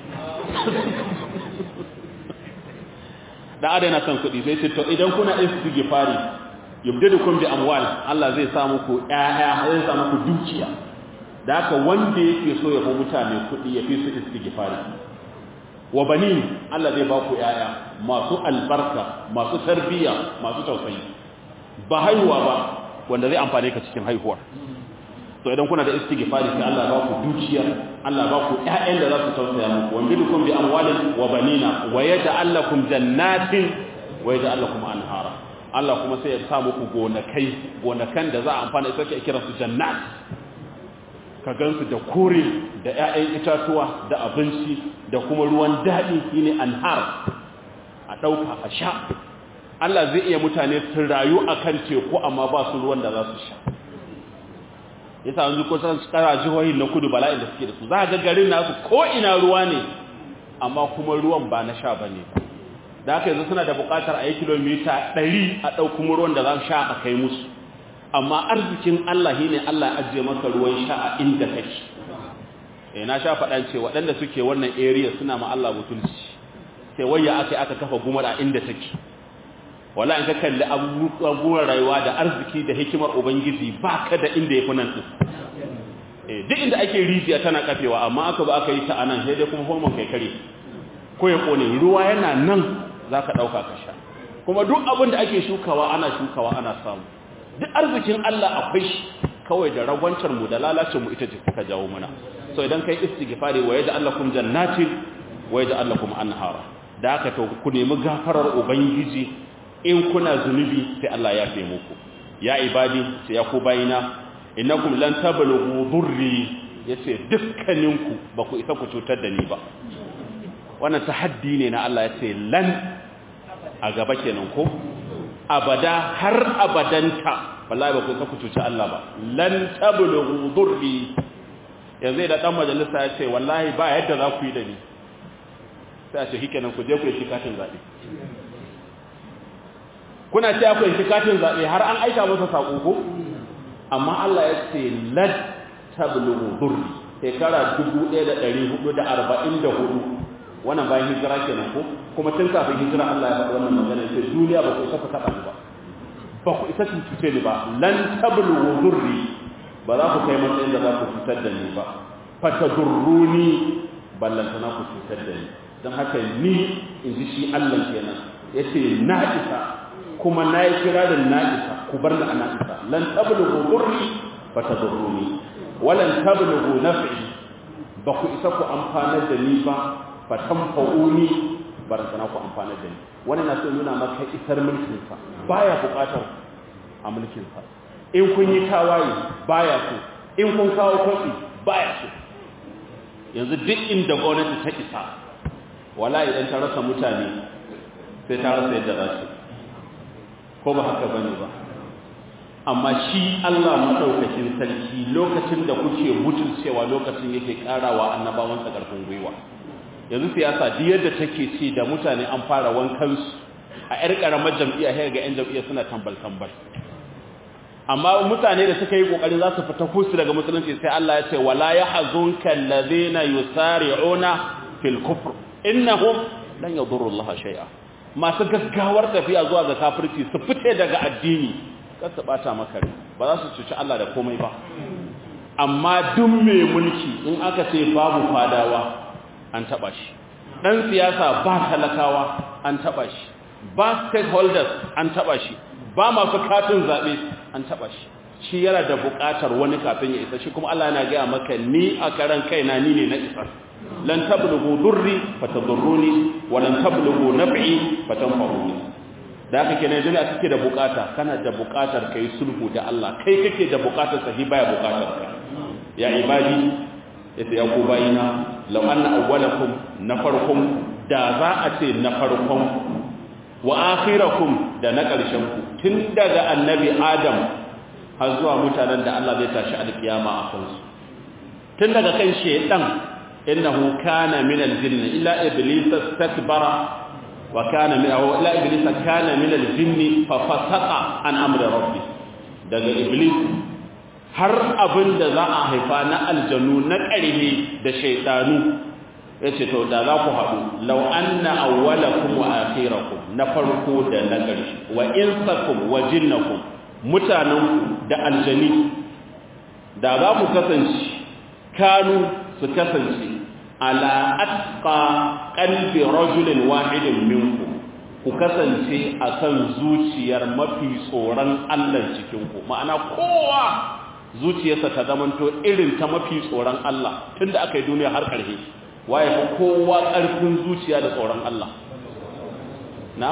da ada yana son kudi sai ce to idan kuna istighfari yubdidukum bi amwal Allah zai sa muku ƴaƴa zai sa muku dukiya da haka wanda yake so ya ba mutane kudi ya fi su istighfari wa banin Allah zai ba ku ƴaƴa masu albarka masu tarbiyya masu tausayi ba haihuwa ba wanda zai amfane ka cikin haihuwa to idan kuna da istighfari sai Allah ba ku dukiya Allah ba ku ƴaƴan da za su tausaya muku wambidukum bi amwalin wa banina wa yaj'al lakum jannatin wa yaj'al lakum anhara Allah kuma sai ya sa muku gonakai gonakan da za a amfana ita ke kira su jannat ka gansu da kore da ƴaƴan itatuwa da abinci da kuma ruwan daɗi shine anhar a ɗauka a sha Allah zai iya mutane su rayu akan teku amma ba su ruwan da za su sha yasa yanzu ko san tsara jihohin na kudu bala'in da suke da su za ga garin nasu ko ina ruwa ne amma kuma ruwan ba na sha bane da haka yanzu suna da buƙatar a yi kilomita ɗari a ɗauki ruwan da za su sha a kai musu amma arzikin Allah shine Allah ya ajiye maka ruwan sha a inda kake eh na sha faɗan ce waɗanda suke wannan area suna ma Allah butulci sai wayya aka aka kafa gumar a inda take wala in ka kalli abubuwan rayuwa da arziki da hikimar ubangiji baka da inda yafi nan din eh duk inda ake rijiya tana kafewa amma aka ba aka yi ta anan sai dai kuma hormone kai kare ko ya kone ruwa yana nan zaka dauka ka sha kuma duk abin da ake shukawa ana shukawa ana samu duk arzikin Allah akwai shi kawai da ragwancar mu da lalacin mu ita ce suka jawo mana so idan kai istighfari wa yaj'al lakum jannatin wa yaj'al lakum anhara da haka to ku nemi gafarar ubangiji in kuna zunubi sai Allah ya fi muku ya ibadi sai ya ku bayina innakum lan tablughu durri yace dukkaninku ba ku isa ku cutar da ni ba wannan tahaddi ne na Allah yace lan a gaba kenan ko abada har abadanta wallahi ba ku isa ku cuci Allah ba lan tablughu durri yanzu da dan majalisa yace wallahi ba yadda za ku yi da ni sai a ce hikenan ku je ku yi katin zabe kuna ce akwai katin zabe har an aika masa sako ko amma Allah ya ce lad tablughu durri shekara dubu ɗaya da ɗari hudu da arba'in da hudu wannan bayan hijira kenan ko kuma tun kafin hijira Allah ya faɗi wannan magana sai duniya ba ku isa ku taɓa ni ba ba ku isa ku cuce ni ba lan tablughu durri ba za ku kai matsayin da za ku cutar da ni ba fatadurruni ballantana ku cutar da ni don haka ni in ji shi Allah kenan yace na isa kuma na yi kira da na isa ku bar da ana isa lan tablughu durri fatadurruni walan tablughu naf'i ba ku isa ku amfana da ni ba fatanfa'uni barantana ku amfana da ni wannan na so nuna maka isar mulkin sa baya bukatar a mulkin sa in kun yi tawaye baya so in kun kawo kwatsi baya so yanzu duk inda gwamnati ta isa wala idan ta rasa mutane sai ta rasa yadda za su ko ba haka bane ba amma shi Allah madaukakin sarki lokacin da kuke mutun cewa lokacin yake karawa annabawan sa karfin gwiwa yanzu siyasa duk yadda take ci da mutane an fara wankan su a yar karamar jam'iyya sai ga yan jam'iyya suna tambal tambal amma mutane da suka yi kokarin za su fita kusu daga musulunci sai Allah ya ce wala yahzunka allazina yusari'una fil kufr innahum lan yadurru Allah shay'a masu gaggawar tafiya zuwa ga kafirci su fite daga addini kar su bata maka rai ba za su cuci Allah da komai ba amma duk mai mulki in aka ce babu fadawa an taba shi dan siyasa ba talakawa an taba shi ba stakeholders an taba shi ba masu katin zabe an taba shi shi yana da buƙatar wani kafin ya isa shi kuma Allah yana ga maka ni a karan kaina ni ne na isa lan tablughu durri fatadurruni wa lan tablughu naf'i fatanfa'uni da haka kenan dole kake da bukata kana da bukatar kai sulhu da Allah kai kake da bukatar sahi baya bukatar ka ya ibadi yace ya ku bayina law anna awwalakum na farkum da za a ce na farkon wa akhirakum da na karshen ku tun daga annabi adam har zuwa mutanen da Allah zai tashi a kiyama a kansu tun daga kan shedan innahu kana min al-jinn illa iblis istakbara wa kana min aw illa iblis kana min al-jinn fa fasaqa an amri rabbi daga iblis har abinda za a haifa na aljannu na ƙarhe da shaytanu yace to da za ku haɗu law anna awwalakum wa akhirakum na farko da na ƙarshe wa insakum wa jinnakum mutananku da aljani da za ku kasance kanu su kasance ala atqa qalbi rajulin wahidin minkum ku kasance akan zuciyar mafi tsoron Allah cikin ku ma'ana kowa zuciyarsa ta zamanto irin ta mafi tsoron Allah tunda aka yi duniya har ƙarshe waye fa kowa ƙarfin zuciya da tsoron Allah na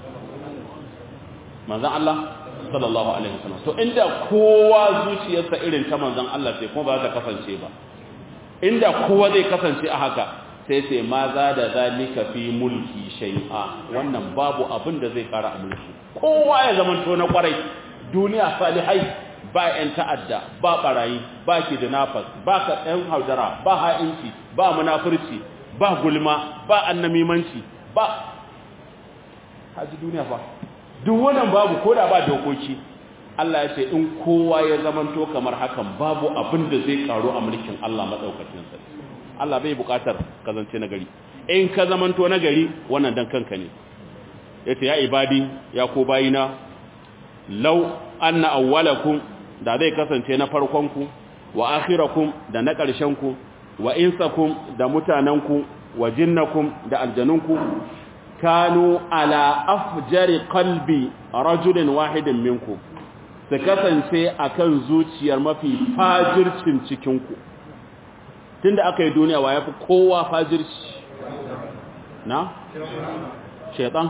manzon Allah sallallahu alaihi wasallam to inda kowa zuciyarsa irin ta manzon Allah sai kuma ba za ta kasance ba inda kowa zai kasance a haka sai sai ma za da zalika fi mulki shay'a wannan babu abin da zai kara a mulki kowa ya zamanto na kwarai duniya salihai ba yan ta'adda ba barayi ba kidnappers ba ka ɗan haudara ba ha'inci ba munafurci ba gulma ba annamimanci ba haji duniya fa duk wannan babu koda ba dokoki Allah ya ce in kowa ya zamanto kamar hakan babu abin da zai karo a mulkin Allah madaukakin sarki Allah bai bukatar kazance nagari in ka zamanto nagari wannan dan kanka ne yace ya ibadi ya ko bayina law anna awwalakum da zai kasance na farkon ku wa akhirakum da na ƙarshen ku wa insakum da mutananku wa jinnakum da aljanunku kanu ala afjari qalbi rajulin wahidin minkum su kasance akan zuciyar mafi fajircin cikin ku tunda aka yi duniya wa yafi kowa fajirci na shaytan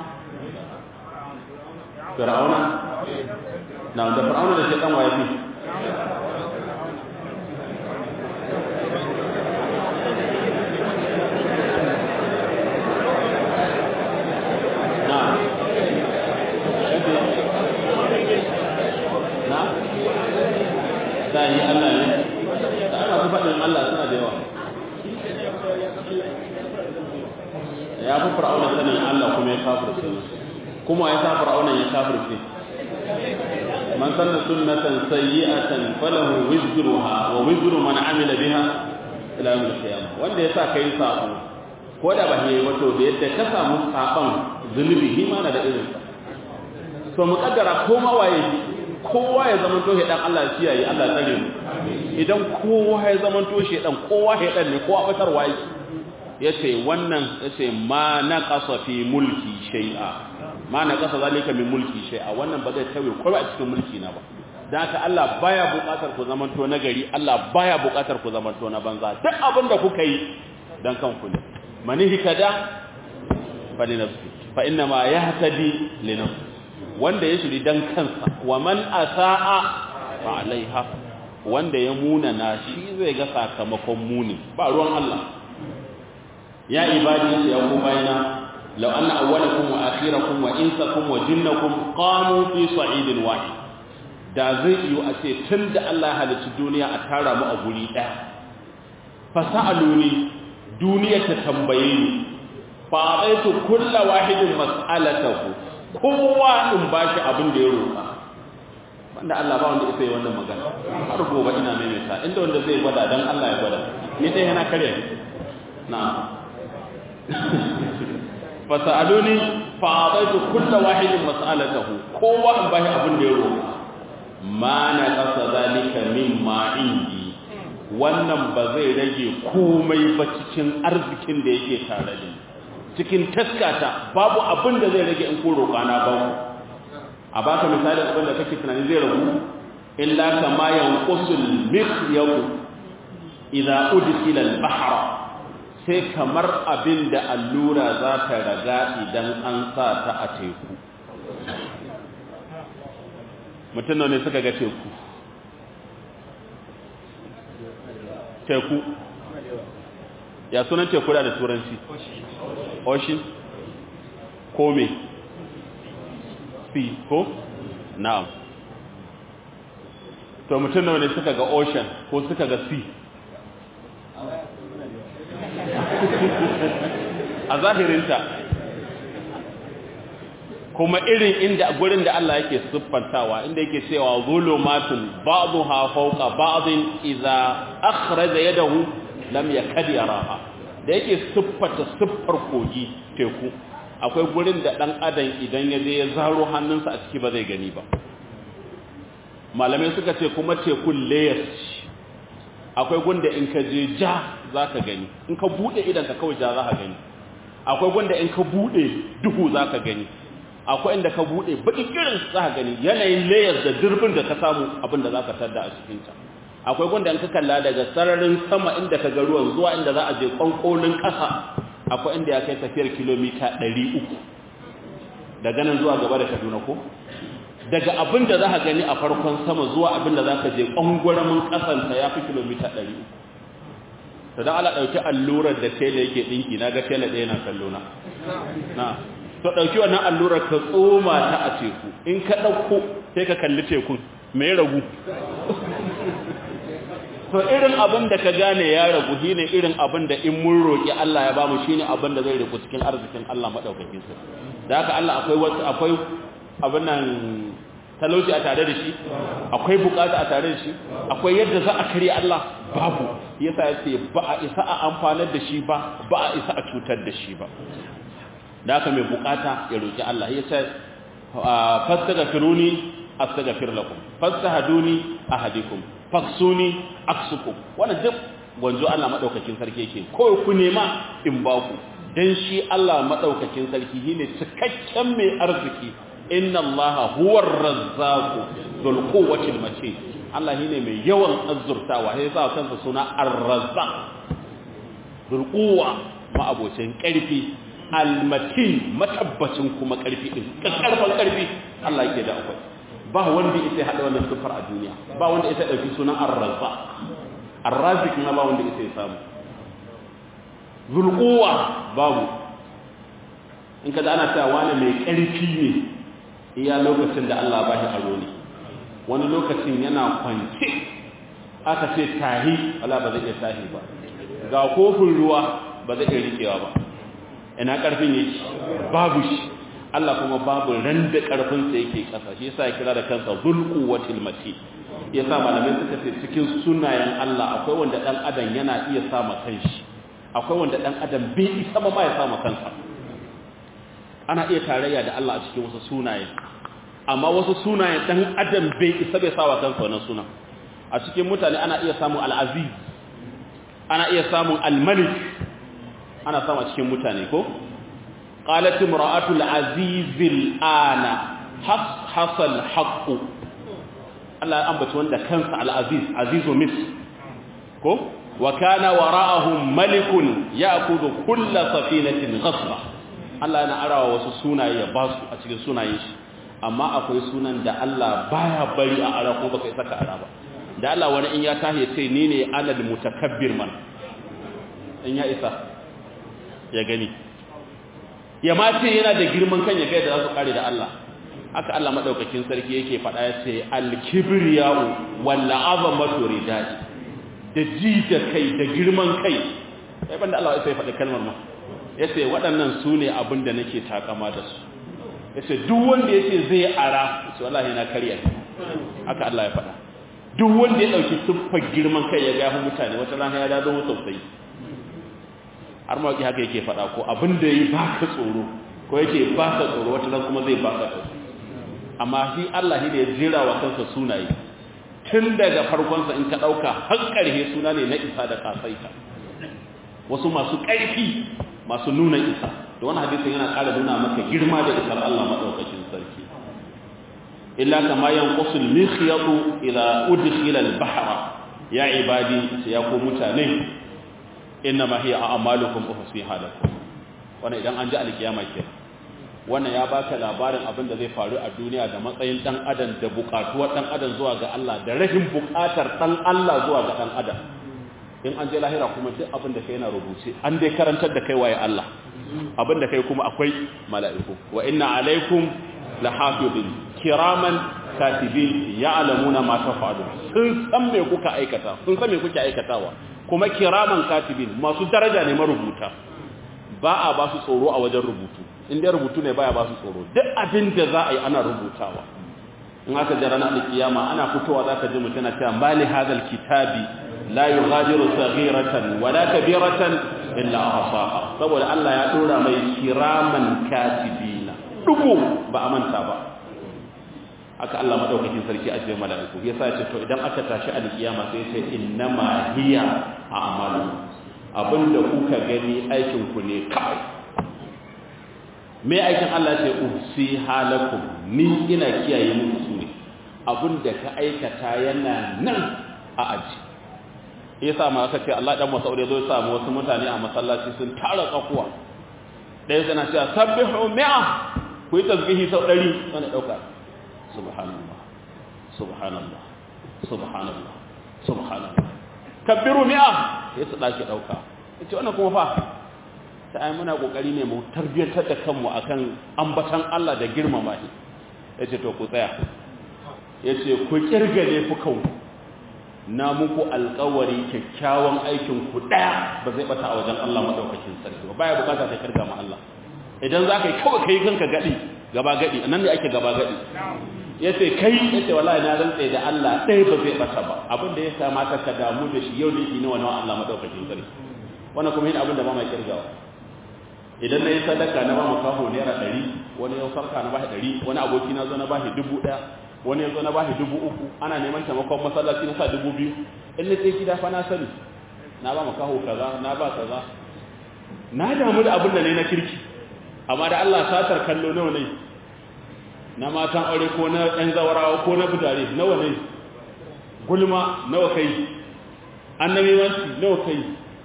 fir'auna na da fir'auna da shaytan wa yafi sai Allah ne da ana su faɗin Allah suna da yawa ya fi fir'auna sanin Allah kuma ya kafirce kuma ya sa fir'auna ya kafirce man sanna sunnatan sayyi'atan falahu wizruha wa wizru man amila biha ila yawm al-qiyamah wanda ya sa kai sabo ko da ba ne wato da yadda ka samu saban zunubi hima na da irin to mu kaddara ko ma waye kowa ya zama to dan Allah ya kiyaye Allah tsare mu idan kowa ya zama to shedan kowa shedan ne kowa fatar waye yace wannan yace ma naqasa fi mulki shay'a ma naqasa zalika min mulki shay'a wannan ba zai tawaye ko a cikin mulki na ba dan haka Allah baya buƙatar ku zaman to nagari Allah baya buƙatar ku zaman to na banza duk abin da kuka yi dan kanku ne man hikada fa li nafsi fa inna ma yahtadi li nafsi wanda ya shiri dan kansa wa man asaa fa alaiha wanda ya muna na shi zai ga sakamakon muni ba ruwan Allah ya ibadi ya ku bayina law anna awwalakum wa akhirakum wa insakum wa jinnakum qamu fi sa'idin wahid da zai yi a ce tunda Allah ya halicci duniya a tara mu a guri daya fasaluni duniya ta tambaye ni fa aitu kullu wahidin mas'alatahu kowa in bashi abin da ya roƙa wanda Allah ba wanda yake wannan magana har gobe ina maimaita inda wanda zai gwada dan Allah ya gwada ni dai yana kare na fasaluni fa aitu kullu wahidin mas'alatahu kowa in bashi abin da ya roƙa ma na qasa zalika mimma indi wannan ba zai rage komai ba cikin arzikin da yake tare da ni cikin taskata babu abin da zai rage in ko roƙa na ba a baka misali abin da kake tunani zai ragu illa kama yanqusul mikhyab idza udkhila al-bahr sai kamar abin da allura za ta raga idan an sa ta a teku mutum ne suka ga teku teku ya sunan teku da turanci ocean ko me sea ko na'am to mutum nawa ne suka ga ocean ko suka ga sea a zahirinta kuma irin inda gurin da Allah yake siffantawa inda yake cewa zulumatun ba'dha fawqa ba'dhin idza akhraja yadahu lam yakad yaraha da yake siffata siffar kogi teku akwai gurin da dan adam idan ya je ya zaro hannunsa a ciki ba zai gani ba malamai suka ce kuma tekun layers akwai gunda in ka je ja zaka gani in ka bude idan ka kawai ja zaka gani akwai gunda in ka bude duhu zaka gani akwai inda ka bude baki kirin zaka gani yanayin layers da dirbin da ka samu abinda zaka tada a cikin ta akwai gunda in ka kalla daga sararin sama inda ka ga ruwan zuwa inda za a je konkolin kasa akwai inda ya kai tafiyar kilomita ɗari uku daga nan zuwa gaba da Kaduna ko daga abinda za ka gani a farkon sama zuwa abinda za ka je konguramin kasan ta yafi kilomita ɗari uku to dan Allah dauki allurar da tele yake dinki naga tele ɗaya na kallo na na to dauki wannan allurar ka tsoma ta a teku in ka dauko sai ka kalli tekun me ya ragu to irin abin da ka gane ya ragu shine irin abin da in mun roki Allah ya bamu shine abin da zai riku cikin arzikin Allah madaukakin sa da haka Allah akwai wasu akwai abin nan talauci a tare da shi akwai bukata a tare da shi akwai yadda za a kare Allah babu yasa yace ba a isa a amfanar da shi ba ba a isa a cutar da shi ba da haka mai bukata ya roki Allah yace fastaghfiruni astaghfir lakum fastahduni ahadikum faksuni aksukum wannan duk wanzo Allah madaukakin sarki yake ko ku nema in ba ku dan shi Allah madaukakin sarki shine cikakken mai arziki inna Allaha huwar razzaqu dhul quwwati matin Allah shine mai yawan azzurtawa sai sa kansa suna ar-razzaq dhul quwwa ma abocin karfi al-matin matabbacin kuma karfi din karfan karfi Allah yake da akwai ba wanda yake hada wannan sifar a duniya ba wanda yake dauki sunan ar-razzaq ar-razik na ba wanda yake samu zulquwa babu in kada ana cewa wani mai karfi ne iya lokacin da Allah ba shi aro ne wani lokacin yana kwance aka ce tahi Allah ba zai iya tahi ba ga kofin ruwa ba zai iya rikewa ba ina karfin yake babu shi Allah kuma babu ran da karfin sa yake kasa shi yasa ya kira da kansa zul quwwatil mati yasa malamai suka ce cikin sunayen Allah akwai wanda dan adam yana iya sama kanshi akwai wanda dan adam bai isa ba ma ya sama kansa ana iya tarayya da Allah a cikin wasu sunaye amma wasu sunayen dan adam bai isa bai sawa kansa wannan sunan a cikin mutane ana iya samun al-aziz ana iya samun al-malik ana samu a cikin mutane ko qalat imra'atu al-aziz al-ana has hasal haqq Allah ya ambaci wanda kansa al-aziz azizu mis ko wa kana wara'ahum malikun ya'khudhu kull safinatin ghasba Allah yana arawa wasu sunaye ya basu a cikin sunayen shi amma akwai sunan da Allah baya bari a ara ko baka isa ka ara ba da Allah wani in ya tahi ce ni ne alal mutakabbir man in ya isa ya gani ya ma ce yana da girman kan ya ga da za su kare da Allah haka Allah madaukakin sarki yake faɗa ya ce al-kibriya'u wal 'azamatu ridai da ji da kai da girman kai sai banda Allah sai faɗi kalmar ma yace waɗannan su ne abin da nake takama da su yace duk wanda yace zai ara yace wallahi na kariya haka Allah ya faɗa duk wanda ya dauki siffar girman kai ya ga mutane wata rana ya dado mu sosai har ma haka yake faɗa ko abin da yi baka tsoro ko yake baka tsoro wata ran kuma zai baka tsoro amma shi Allah shi da ya jira wa kansa sunaye tun daga farkon sa in ka dauka har ƙarshe suna ne na isa da kasaita wasu masu ƙarfi masu nuna isa da wannan hadisin yana ƙara nuna maka girma da isar Allah madaukakin sarki illa kama yanqusul mikhyatu ila udkhila al-bahra ya ibadi sai ya ku mutane innama hiya a'malukum uhsiha lakum wannan idan an ji alkiyama ke wannan ya baka labarin abin da zai faru a duniya da matsayin dan adam da bukatuwar dan adam zuwa ga Allah da rashin bukatar dan Allah zuwa ga dan adam in an je lahira kuma duk abin da kai yana rubuce an dai karantar da kai waye Allah abin da kai kuma akwai mala'iku wa inna alaikum lahafizin kiraman katibin ya'lamuna ma taf'alun sun san me kuka aikata sun san me kuke aikatawa kuma kiraman katibin masu daraja ne marubuta ba a ba su tsoro a wajen rubutu in dai rubutu ne baya ba su tsoro duk abin da za a yi ana rubutawa in aka jira na alkiyama ana fitowa zaka ji mutum na cewa mali hadal kitabi la yughadiru saghiratan wala kabiratan illa ahsaha saboda Allah ya dora mai kiraman katibina dubu ba a manta ba haka Allah madaukakin sarki a cikin mala'iku yasa ce to idan aka tashi alkiyama sai ce innama hiya a'malu abinda kuka gani aikin ku ne kawai me aikin Allah ce uhsi halakum ni ina kiyaye muku su ne abinda ka aikata yana nan a aji yasa ma aka ce Allah dan Masaudi zo ya samu wasu mutane a masallaci sun tara tsakuwa dai yana cewa sabbihu mi'a ku yi tasbihi sau ɗari wanda dauka subhanallah subhanallah subhanallah subhanallah kabbiru mi'a sai su dake dauka yace wannan kuma fa ta ai muna kokari ne mu tarbiyantar da kanmu akan ambatan Allah da girmama shi yace to ku tsaya yace ku kirgale ku kanku na muku alƙawari kyakkyawan aikin ku daya ba zai bata a wajen Allah madaukakin sarki ba baya bukata kai kirga ma Allah idan zaka yi kawai kai kanka gadi gaba gadi nan ne ake gaba gadi yace kai yace wallahi na rantsa da Allah dai ba zai bata ba abin da ya kamata ka damu da shi yau ne shi ne wannan Allah madaukakin sarki wannan kuma yin abin da ba mai kirgawa idan na yi sadaka na ba mu kaho naira ɗari wani yau sarka na bashi ɗari wani aboki na zo na bashi dubu ɗaya wani ya zo na bashi dubu uku ana neman taimakon masallaci na sa dubu biyu in na ce gida fa na sani na ba mu kaho kaza na ba kaza na damu da abin da ne na kirki amma da Allah satar kallo nawa ne na matan aure ko na ɗan zawarawa ko na budare nawa ne gulma nawa kai annabiwanci nawa kai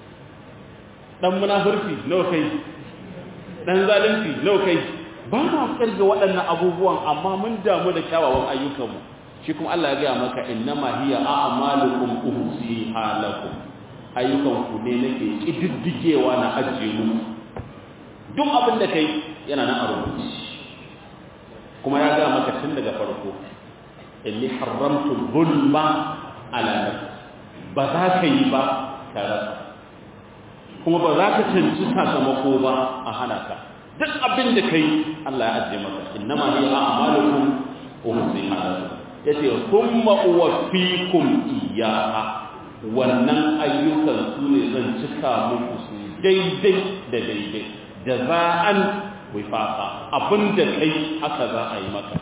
dan munafurci nawa kai dan zalunci nawa kai ba ma kirga waɗannan abubuwan amma mun damu da kyawawan ayyukanmu shi kuma Allah ya ga maka innama hiya a'malukum uhsiha lakum ayyukanku ne nake kididdigewa na ajiye mu duk abin da kai yana nan a rubuce kuma ya ga maka tun daga farko inni haramtu zulma ala nafsi ba za ka yi ba ka rasa kuma ba za ka canci sakamako ba a hana ka duk abin da kai Allah ya ajiye maka innama hiya a'malukum uhsiha yace thumma uwaffikum iyyaha wannan ayyukan su ne zan cika muku su daidai da daidai jaza'an wifaqa abinda kai haka za a yi maka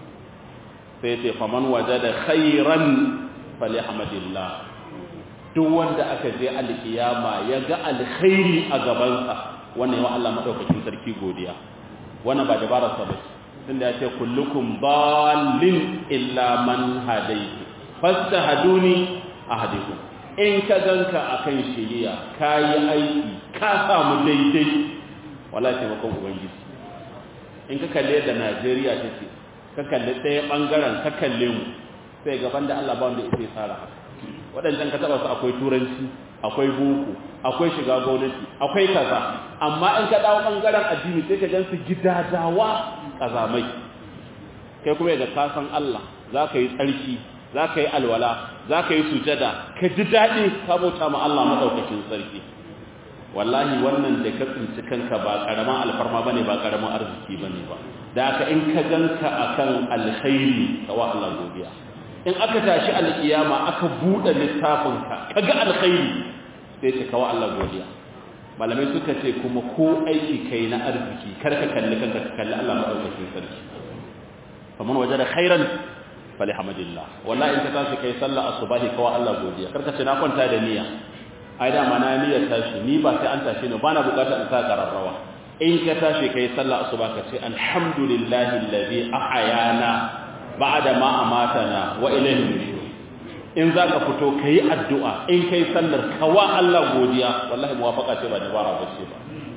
sai yace faman wajada khairan falihmadillah duk wanda aka je alkiyama ya ga alkhairi a gabansa wannan yawa Allah madaukakin sarki godiya wannan ba dabarar sa bace tunda ya ce kullukum dallin illa man hadaytu fastahaduni ahadikum in ka ganka akan shiriya kai aiki ka samu daidai wallahi taimakon ubangiji in ka kalle da Najeriya take ka kalle ɗaya bangaren ka kalle mu sai gaban da Allah ba wanda yake tsara haka wadannan ka taba su akwai turanci akwai boko akwai shiga gwamnati akwai kaza amma in ka dawo bangaren addini sai ka gansu gidadawa kazamai kai kuma da ka san Allah zaka yi tsarki zaka yi alwala zaka yi sujada ka ji dadi ka bauta ma Allah madaukakin sarki wallahi wannan da ka tsinci kanka ba karaman alfarma bane ba karaman arziki bane ba da haka in ka ganka akan alkhairi tawa Allah godiya in aka tashi alkiyama aka bude littafinka kaga alkhairi sai ka kawo Allah godiya malamai suka ce kuma ko aiki kai na arziki karka kalli kanka ka kalli Allah madaukakin sarki faman wajada khairan falhamdulillah wallahi in ka tashi kai sallah asubahi kawo Allah godiya karka ce na kwanta da niyya ai da ma na niyyar tashi ni ba sai an tashi ne ba na bukatar in sa kararrawa in ka tashi kai sallah asuba ka ce alhamdulillahi alladhi ahyana ba'da ma amatana wa ilayhi nushur in zaka fito kai addu'a in kai sallar kawa Allah godiya wallahi muwafaqa ce ba dabara ba ce ba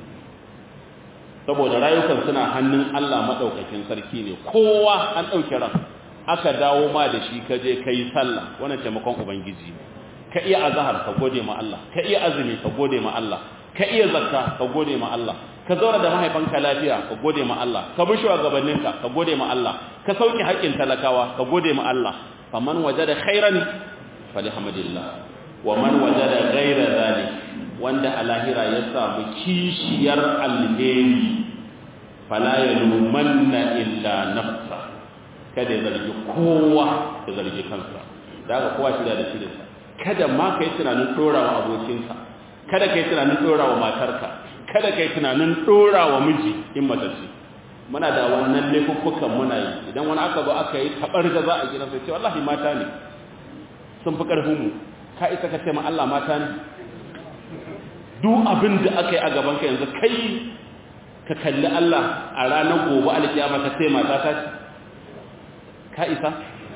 saboda rayukan suna hannun Allah madaukakin sarki ne kowa an dauke ran aka dawo ma da shi kaje kai sallah wannan taimakon ubangiji ne ka iya azhar ka gode ma Allah ka iya azumi ka gode ma Allah ka iya zakka ka gode ma Allah ka zauna da mahaifanka lafiya ka gode ma Allah ka bi shugabanninka ka gode ma Allah ka sauki haƙƙin talakawa ka gode ma Allah faman wajada khairan falhamdulillah wa man wajada ghayra zalik wanda alahira ya samu kishiyar alheri fala yalumanna illa nafsa kada ya zargi kowa ya zargi kansa daga kowa shi da shi da kada ma kai tunanin dorawa abokinka kada kai tunanin dorawa matarka kada kai tunanin dorawa miji in matarci muna da wannan laifuffukan muna yi idan wani aka zo aka yi tabar da za a gidan sai ce wallahi mata ne sun fi karfin mu ka isa ka ce ma Allah mata ne duk abin da aka yi a gaban ka yanzu kai ka kalli Allah a ranar gobe alkiyama ka ce mata ta ce ka isa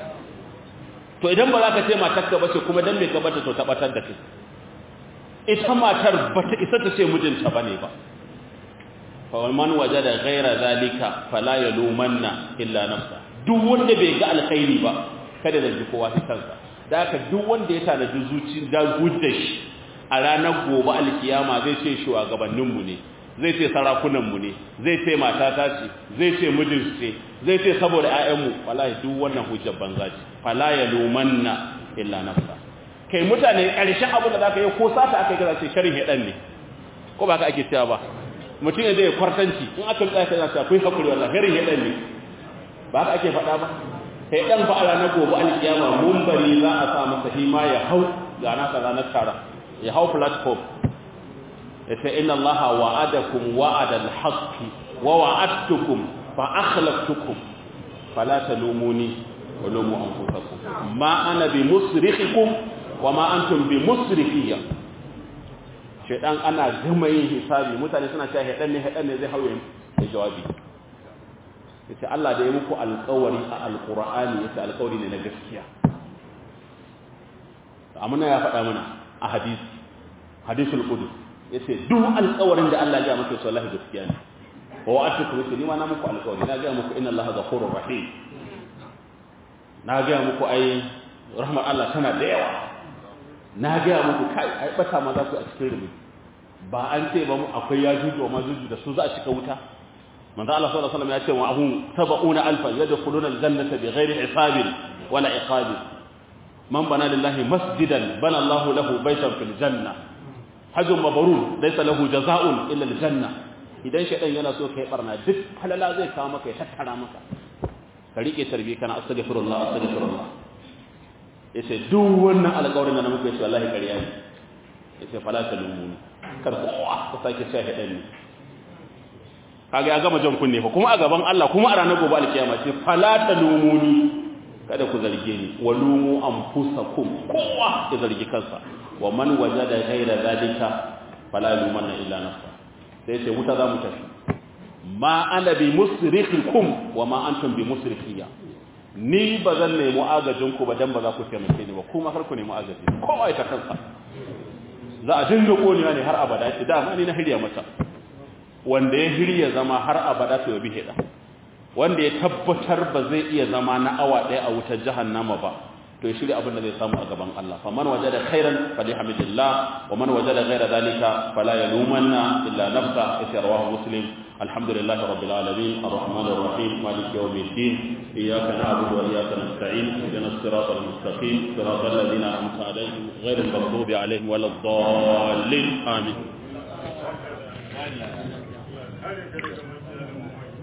to idan ba za ka ce matarka ba ce kuma dan me ka bata to tabbatar da kai ita matar bata isa ta ce mijinta bane ba fa man wajada ghayra zalika fala yalumanna illa nafsa duk wanda bai ga alkhairi ba kada da kowa sai kansa da haka duk wanda ya tanaji zuci da shi a ranar gobe alkiyama zai ce shugabannin mu ne zai ce sarakunan mu ne zai ce matata ce zai ce mijin ce zai ce saboda ƴaƴan mu wallahi duk wannan hujjar banza ce fala yalumanna illa nafsa kai mutane ƙarshen abin da zaka yi ko sata aka yi gaza ce sharhin hedan ne ko ba ka ake cewa ba mutum ne zai kwartanci in aka tsaya sai zaka akwai hakuri wallahi sharhin hedan ne ba ka ake faɗa ba sai dan fa ala na gobe alkiyama munbari za a sa masa hima ya hau ga na kaza na tara ya hau platform yace inna allaha wa'adakum wa'ada al-haqqi wa wa'adtukum fa akhlaftukum fala talumuni wa lumu anfusakum ma ana bi musrikhikum wa ma antum bi musrikiyya shedan ana gama yin hisabi mutane suna cewa hedan ne hedan ne zai hauye da jawabi yace Allah da ya muku alƙawari a alqur'ani yace alƙawari ne na gaskiya amma ya faɗa mana a hadisi hadisul qudus yace duk alƙawarin da Allah ya maka wallahi gaskiya ne wa wa'atukum yace ni ma na muku alƙawari na ga muku inna Allaha ghafurur rahim na ga muku ai rahmar Allah tana da yawa na ga muku kai ai bata ma za ku a cikin rubi ba an ce ba mu akwai yajuju wa majuju da su za a cika wuta manzo Allah sallallahu alaihi wasallam ya ce wa ahum sab'una alfan yadkhuluna aljannata bighairi hisabin wala iqabin man bana lillahi masjidan bana Allahu lahu baitan fil janna hajjun mabrur laysa lahu jazaa'un illa al janna idan shedan yana so kai barna duk halala zai kawo maka ya tattara maka ka rike tarbi kana astaghfirullah astaghfirullah yace duk wannan alƙawarin da muke yi wallahi ƙarya ne yace fala talumuni kar kowa ka sake cewa shedan ne kaga ya gama jan kunne fa kuma a gaban Allah kuma a ranar gobe alkiyama ce fala talumuni kada ku zarge ni walumu anfusakum kowa ya zargi kansa wa man wajada ghayra zalika fala yumanna illa nafsa sai sai wuta za mu tafi ma ana bi musrikikum wa ma antum bi musrikiya ni bazan nemi agajin ku ba dan ba za ku taimake ni ba kuma har ku nemi agaji kowa ya ta kansa za a dinga konewa ne har abada ce dama ni na hirya mata wanda ya hirya zama har abada to ya bi heda wanda ya tabbatar ba zai iya zama na awa ɗaya a wutar jahannama ba to ya shirya abin da zai samu a gaban Allah fa man wajada khairan falhamdulillah wa man wajada ghayra dhalika fala yalumanna illa nafsa isa rawahu muslim alhamdulillahi rabbil alamin arrahmanir rahim maliki yawmiddin iyyaka na'budu wa iyyaka nasta'in ihdinas siratal mustaqim siratal ladzina an'amta alaihim ghayril maghdubi alaihim waladdallin amin